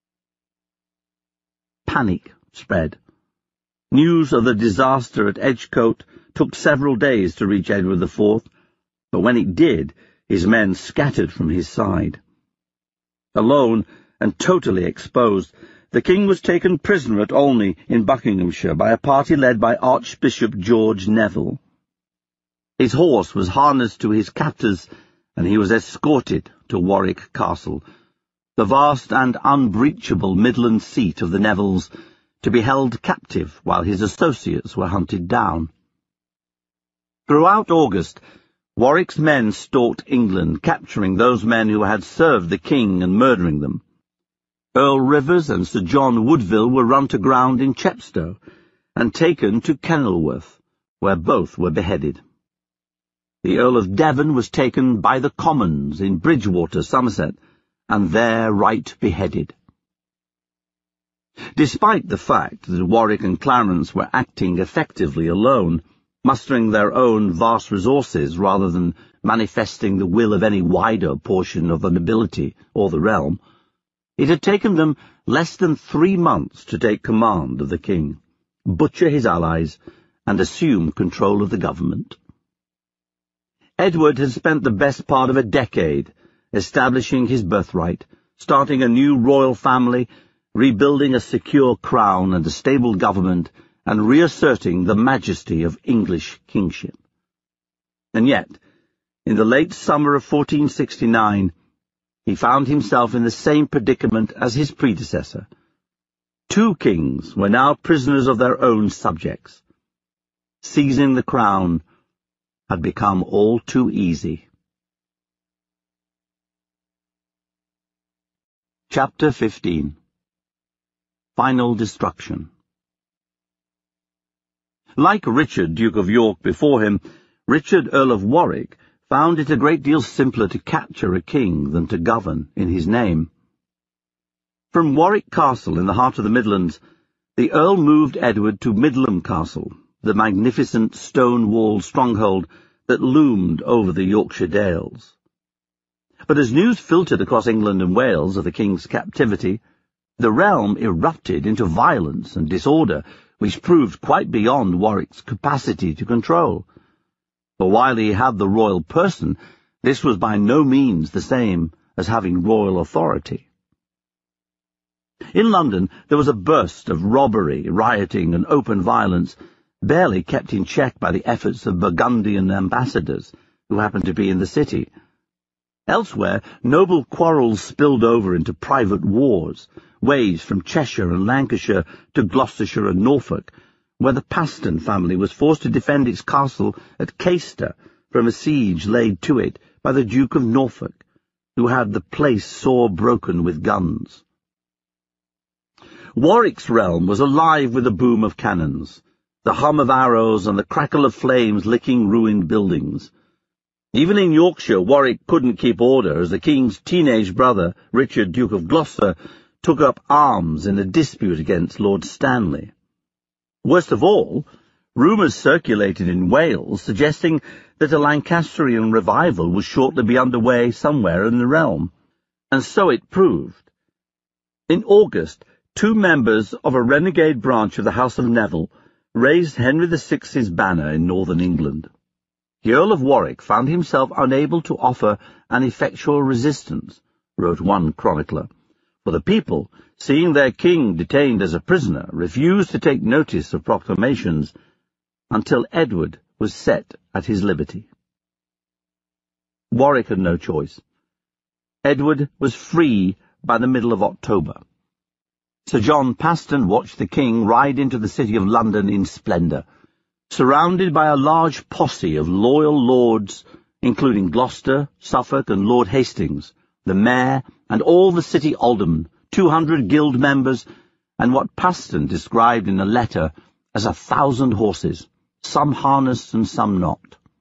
Panic spread. News of the disaster at Edgecote took several days to reach Edward the Fourth, but when it did, his men scattered from his side. Alone and totally exposed, the king was taken prisoner at Olney in Buckinghamshire by a party led by Archbishop George Neville. His horse was harnessed to his captors, and he was escorted to Warwick Castle, the vast and unbreachable Midland seat of the Nevilles, to be held captive while his associates were hunted down. Throughout August, Warwick's men stalked England, capturing those men who had served the king and murdering them. Earl Rivers and Sir John Woodville were run to ground in Chepstow and taken to Kenilworth, where both were beheaded. The Earl of Devon was taken by the Commons in Bridgewater, Somerset, and there right beheaded. Despite the fact that Warwick and Clarence were acting effectively alone, mustering their own vast resources rather than manifesting the will of any wider portion of the nobility or the realm, it had taken them less than three months to take command of the king, butcher his allies, and assume control of the government. Edward had spent the best part of a decade establishing his birthright, starting a new royal family, rebuilding a secure crown and a stable government, and reasserting the majesty of English kingship. And yet, in the late summer of fourteen sixty-nine, he found himself in the same predicament as his predecessor. Two kings were now prisoners of their own subjects. Seizing the crown had become all too easy. Chapter fifteen. Final Destruction. Like Richard, Duke of York, before him, Richard, Earl of Warwick, found it a great deal simpler to capture a king than to govern in his name. From Warwick Castle in the heart of the Midlands, the Earl moved Edward to Midlham Castle, the magnificent stone-walled stronghold that loomed over the Yorkshire dales. But as news filtered across England and Wales of the king's captivity, the realm erupted into violence and disorder, which proved quite beyond Warwick's capacity to control. For while he had the royal person, this was by no means the same as having royal authority. In London there was a burst of robbery, rioting, and open violence, barely kept in check by the efforts of Burgundian ambassadors who happened to be in the city. Elsewhere, noble quarrels spilled over into private wars, waged from Cheshire and Lancashire to Gloucestershire and Norfolk, where the Paston family was forced to defend its castle at Caister from a siege laid to it by the Duke of Norfolk, who had the place sore broken with guns. Warwick's realm was alive with the boom of cannons, the hum of arrows and the crackle of flames licking ruined buildings. Even in Yorkshire, Warwick couldn't keep order as the king's teenage brother, Richard, Duke of Gloucester, took up arms in a dispute against Lord Stanley. Worst of all, rumours circulated in Wales suggesting that a Lancastrian revival would shortly be underway somewhere in the realm, and so it proved. In August, two members of a renegade branch of the House of Neville raised Henry the Sixth's banner in northern England. The Earl of Warwick found himself unable to offer an effectual resistance, wrote one chronicler, for the people, seeing their king detained as a prisoner, refused to take notice of proclamations until Edward was set at his liberty. Warwick had no choice. Edward was free by the middle of October. Sir John Paston watched the king ride into the city of London in splendour, surrounded by a large posse of loyal lords, including Gloucester, Suffolk, and Lord Hastings, the mayor, and all the city aldermen, two hundred guild members, and what Paston described in a letter as a thousand horses, some harnessed and some not.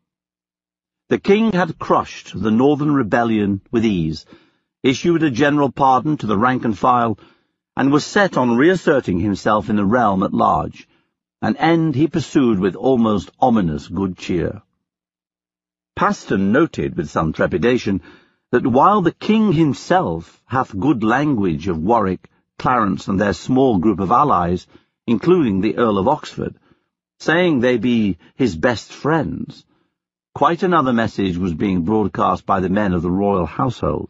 The king had crushed the northern rebellion with ease, issued a general pardon to the rank and file, and was set on reasserting himself in the realm at large, an end he pursued with almost ominous good cheer. Paston noted with some trepidation that while the king himself hath good language of Warwick, Clarence, and their small group of allies, including the Earl of Oxford, saying they be his best friends, quite another message was being broadcast by the men of the royal household.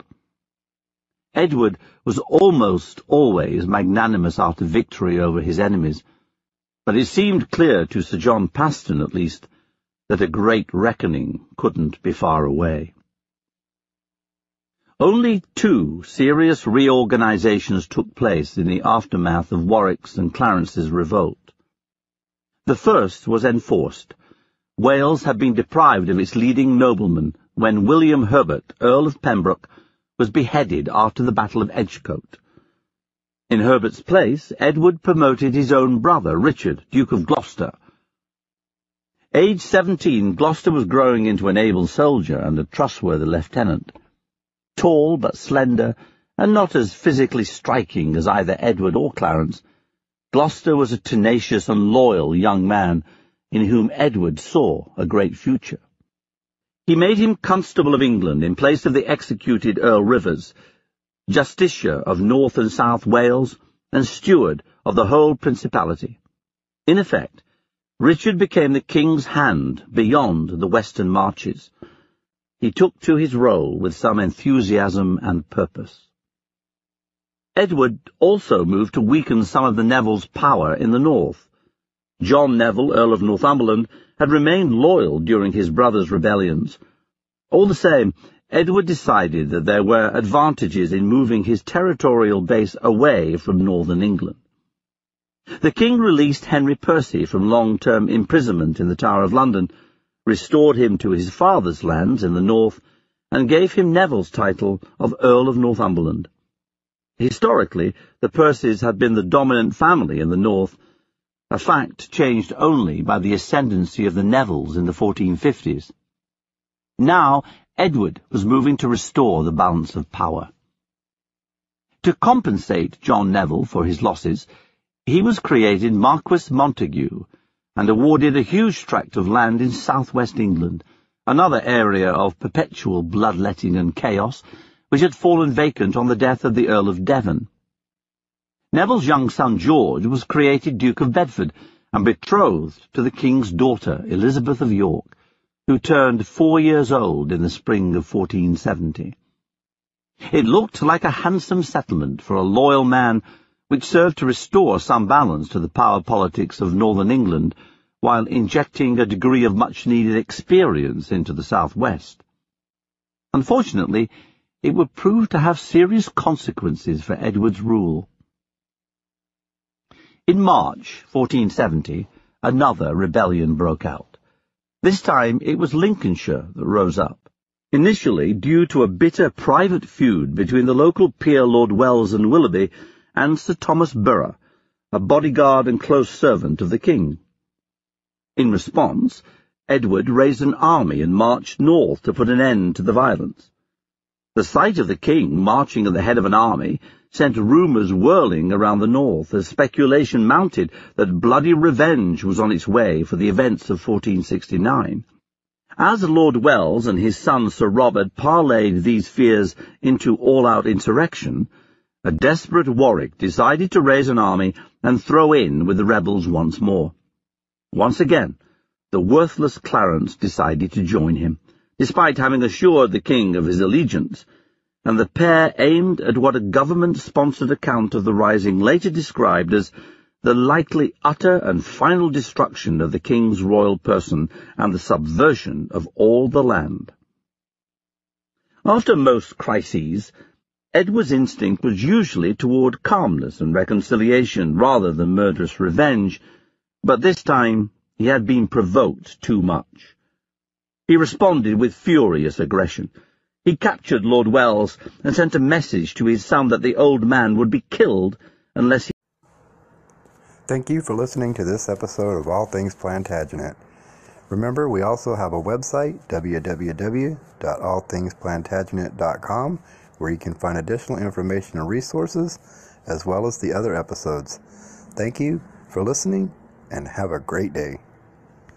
Edward was almost always magnanimous after victory over his enemies, but it seemed clear to Sir John Paston, at least, that a great reckoning couldn't be far away. Only two serious reorganizations took place in the aftermath of Warwick's and Clarence's revolt. The first was enforced. Wales had been deprived of its leading nobleman when William Herbert, Earl of Pembroke, was beheaded after the Battle of Edgecote. In Herbert's place, Edward promoted his own brother, Richard, Duke of Gloucester. Aged seventeen, Gloucester was growing into an able soldier and a trustworthy lieutenant. Tall but slender, and not as physically striking as either Edward or Clarence, Gloucester was a tenacious and loyal young man in whom Edward saw a great future. He made him Constable of England in place of the executed Earl Rivers, Justiciar of North and South Wales, and Steward of the whole Principality. In effect, Richard became the king's hand beyond the western marches. He took to his role with some enthusiasm and purpose. Edward also moved to weaken some of the Nevilles' power in the north. John Neville, Earl of Northumberland, had remained loyal during his brother's rebellions. All the same, Edward decided that there were advantages in moving his territorial base away from northern England. The king released Henry Percy from long-term imprisonment in the Tower of London, restored him to his father's lands in the north, and gave him Neville's title of Earl of Northumberland. Historically, the Percys had been the dominant family in the north, a fact changed only by the ascendancy of the Nevilles in the fourteen fifties. Now, Edward was moving to restore the balance of power. To compensate John Neville for his losses, he was created Marquis Montague and awarded a huge tract of land in southwest England, another area of perpetual bloodletting and chaos, which had fallen vacant on the death of the Earl of Devon. Neville's young son George was created Duke of Bedford and betrothed to the king's daughter, Elizabeth of York, who turned four years old in the spring of fourteen seventy. It looked like a handsome settlement for a loyal man, which served to restore some balance to the power politics of northern England, while injecting a degree of much-needed experience into the southwest. Unfortunately, it would prove to have serious consequences for Edward's rule. In March fourteen seventy, another rebellion broke out. This time it was Lincolnshire that rose up, initially due to a bitter private feud between the local peer Lord Wells and Willoughby and Sir Thomas Burgh, a bodyguard and close servant of the king. In response, Edward raised an army and marched north to put an end to the violence. The sight of the king marching at the head of an army sent rumours whirling around the north as speculation mounted that bloody revenge was on its way for the events of fourteen sixty-nine. As Lord Wells and his son Sir Robert parlayed these fears into all-out insurrection, a desperate Warwick decided to raise an army and throw in with the rebels once more. Once again, the worthless Clarence decided to join him, despite having assured the king of his allegiance, and the pair aimed at what a government-sponsored account of the rising later described as the likely utter and final destruction of the king's royal person and the subversion of all the land. After most crises, Edward's instinct was usually toward calmness and reconciliation rather than murderous revenge, but this time he had been provoked too much. He responded with furious aggression. He captured Lord Wells and sent a message to his son that the old man would be killed unless he... Thank you for listening to this episode of All Things Plantagenet. Remember, we also have a website, w w w dot all things plantagenet dot com, where you can find additional information and resources, as well as the other episodes. Thank you for listening, and have a great day.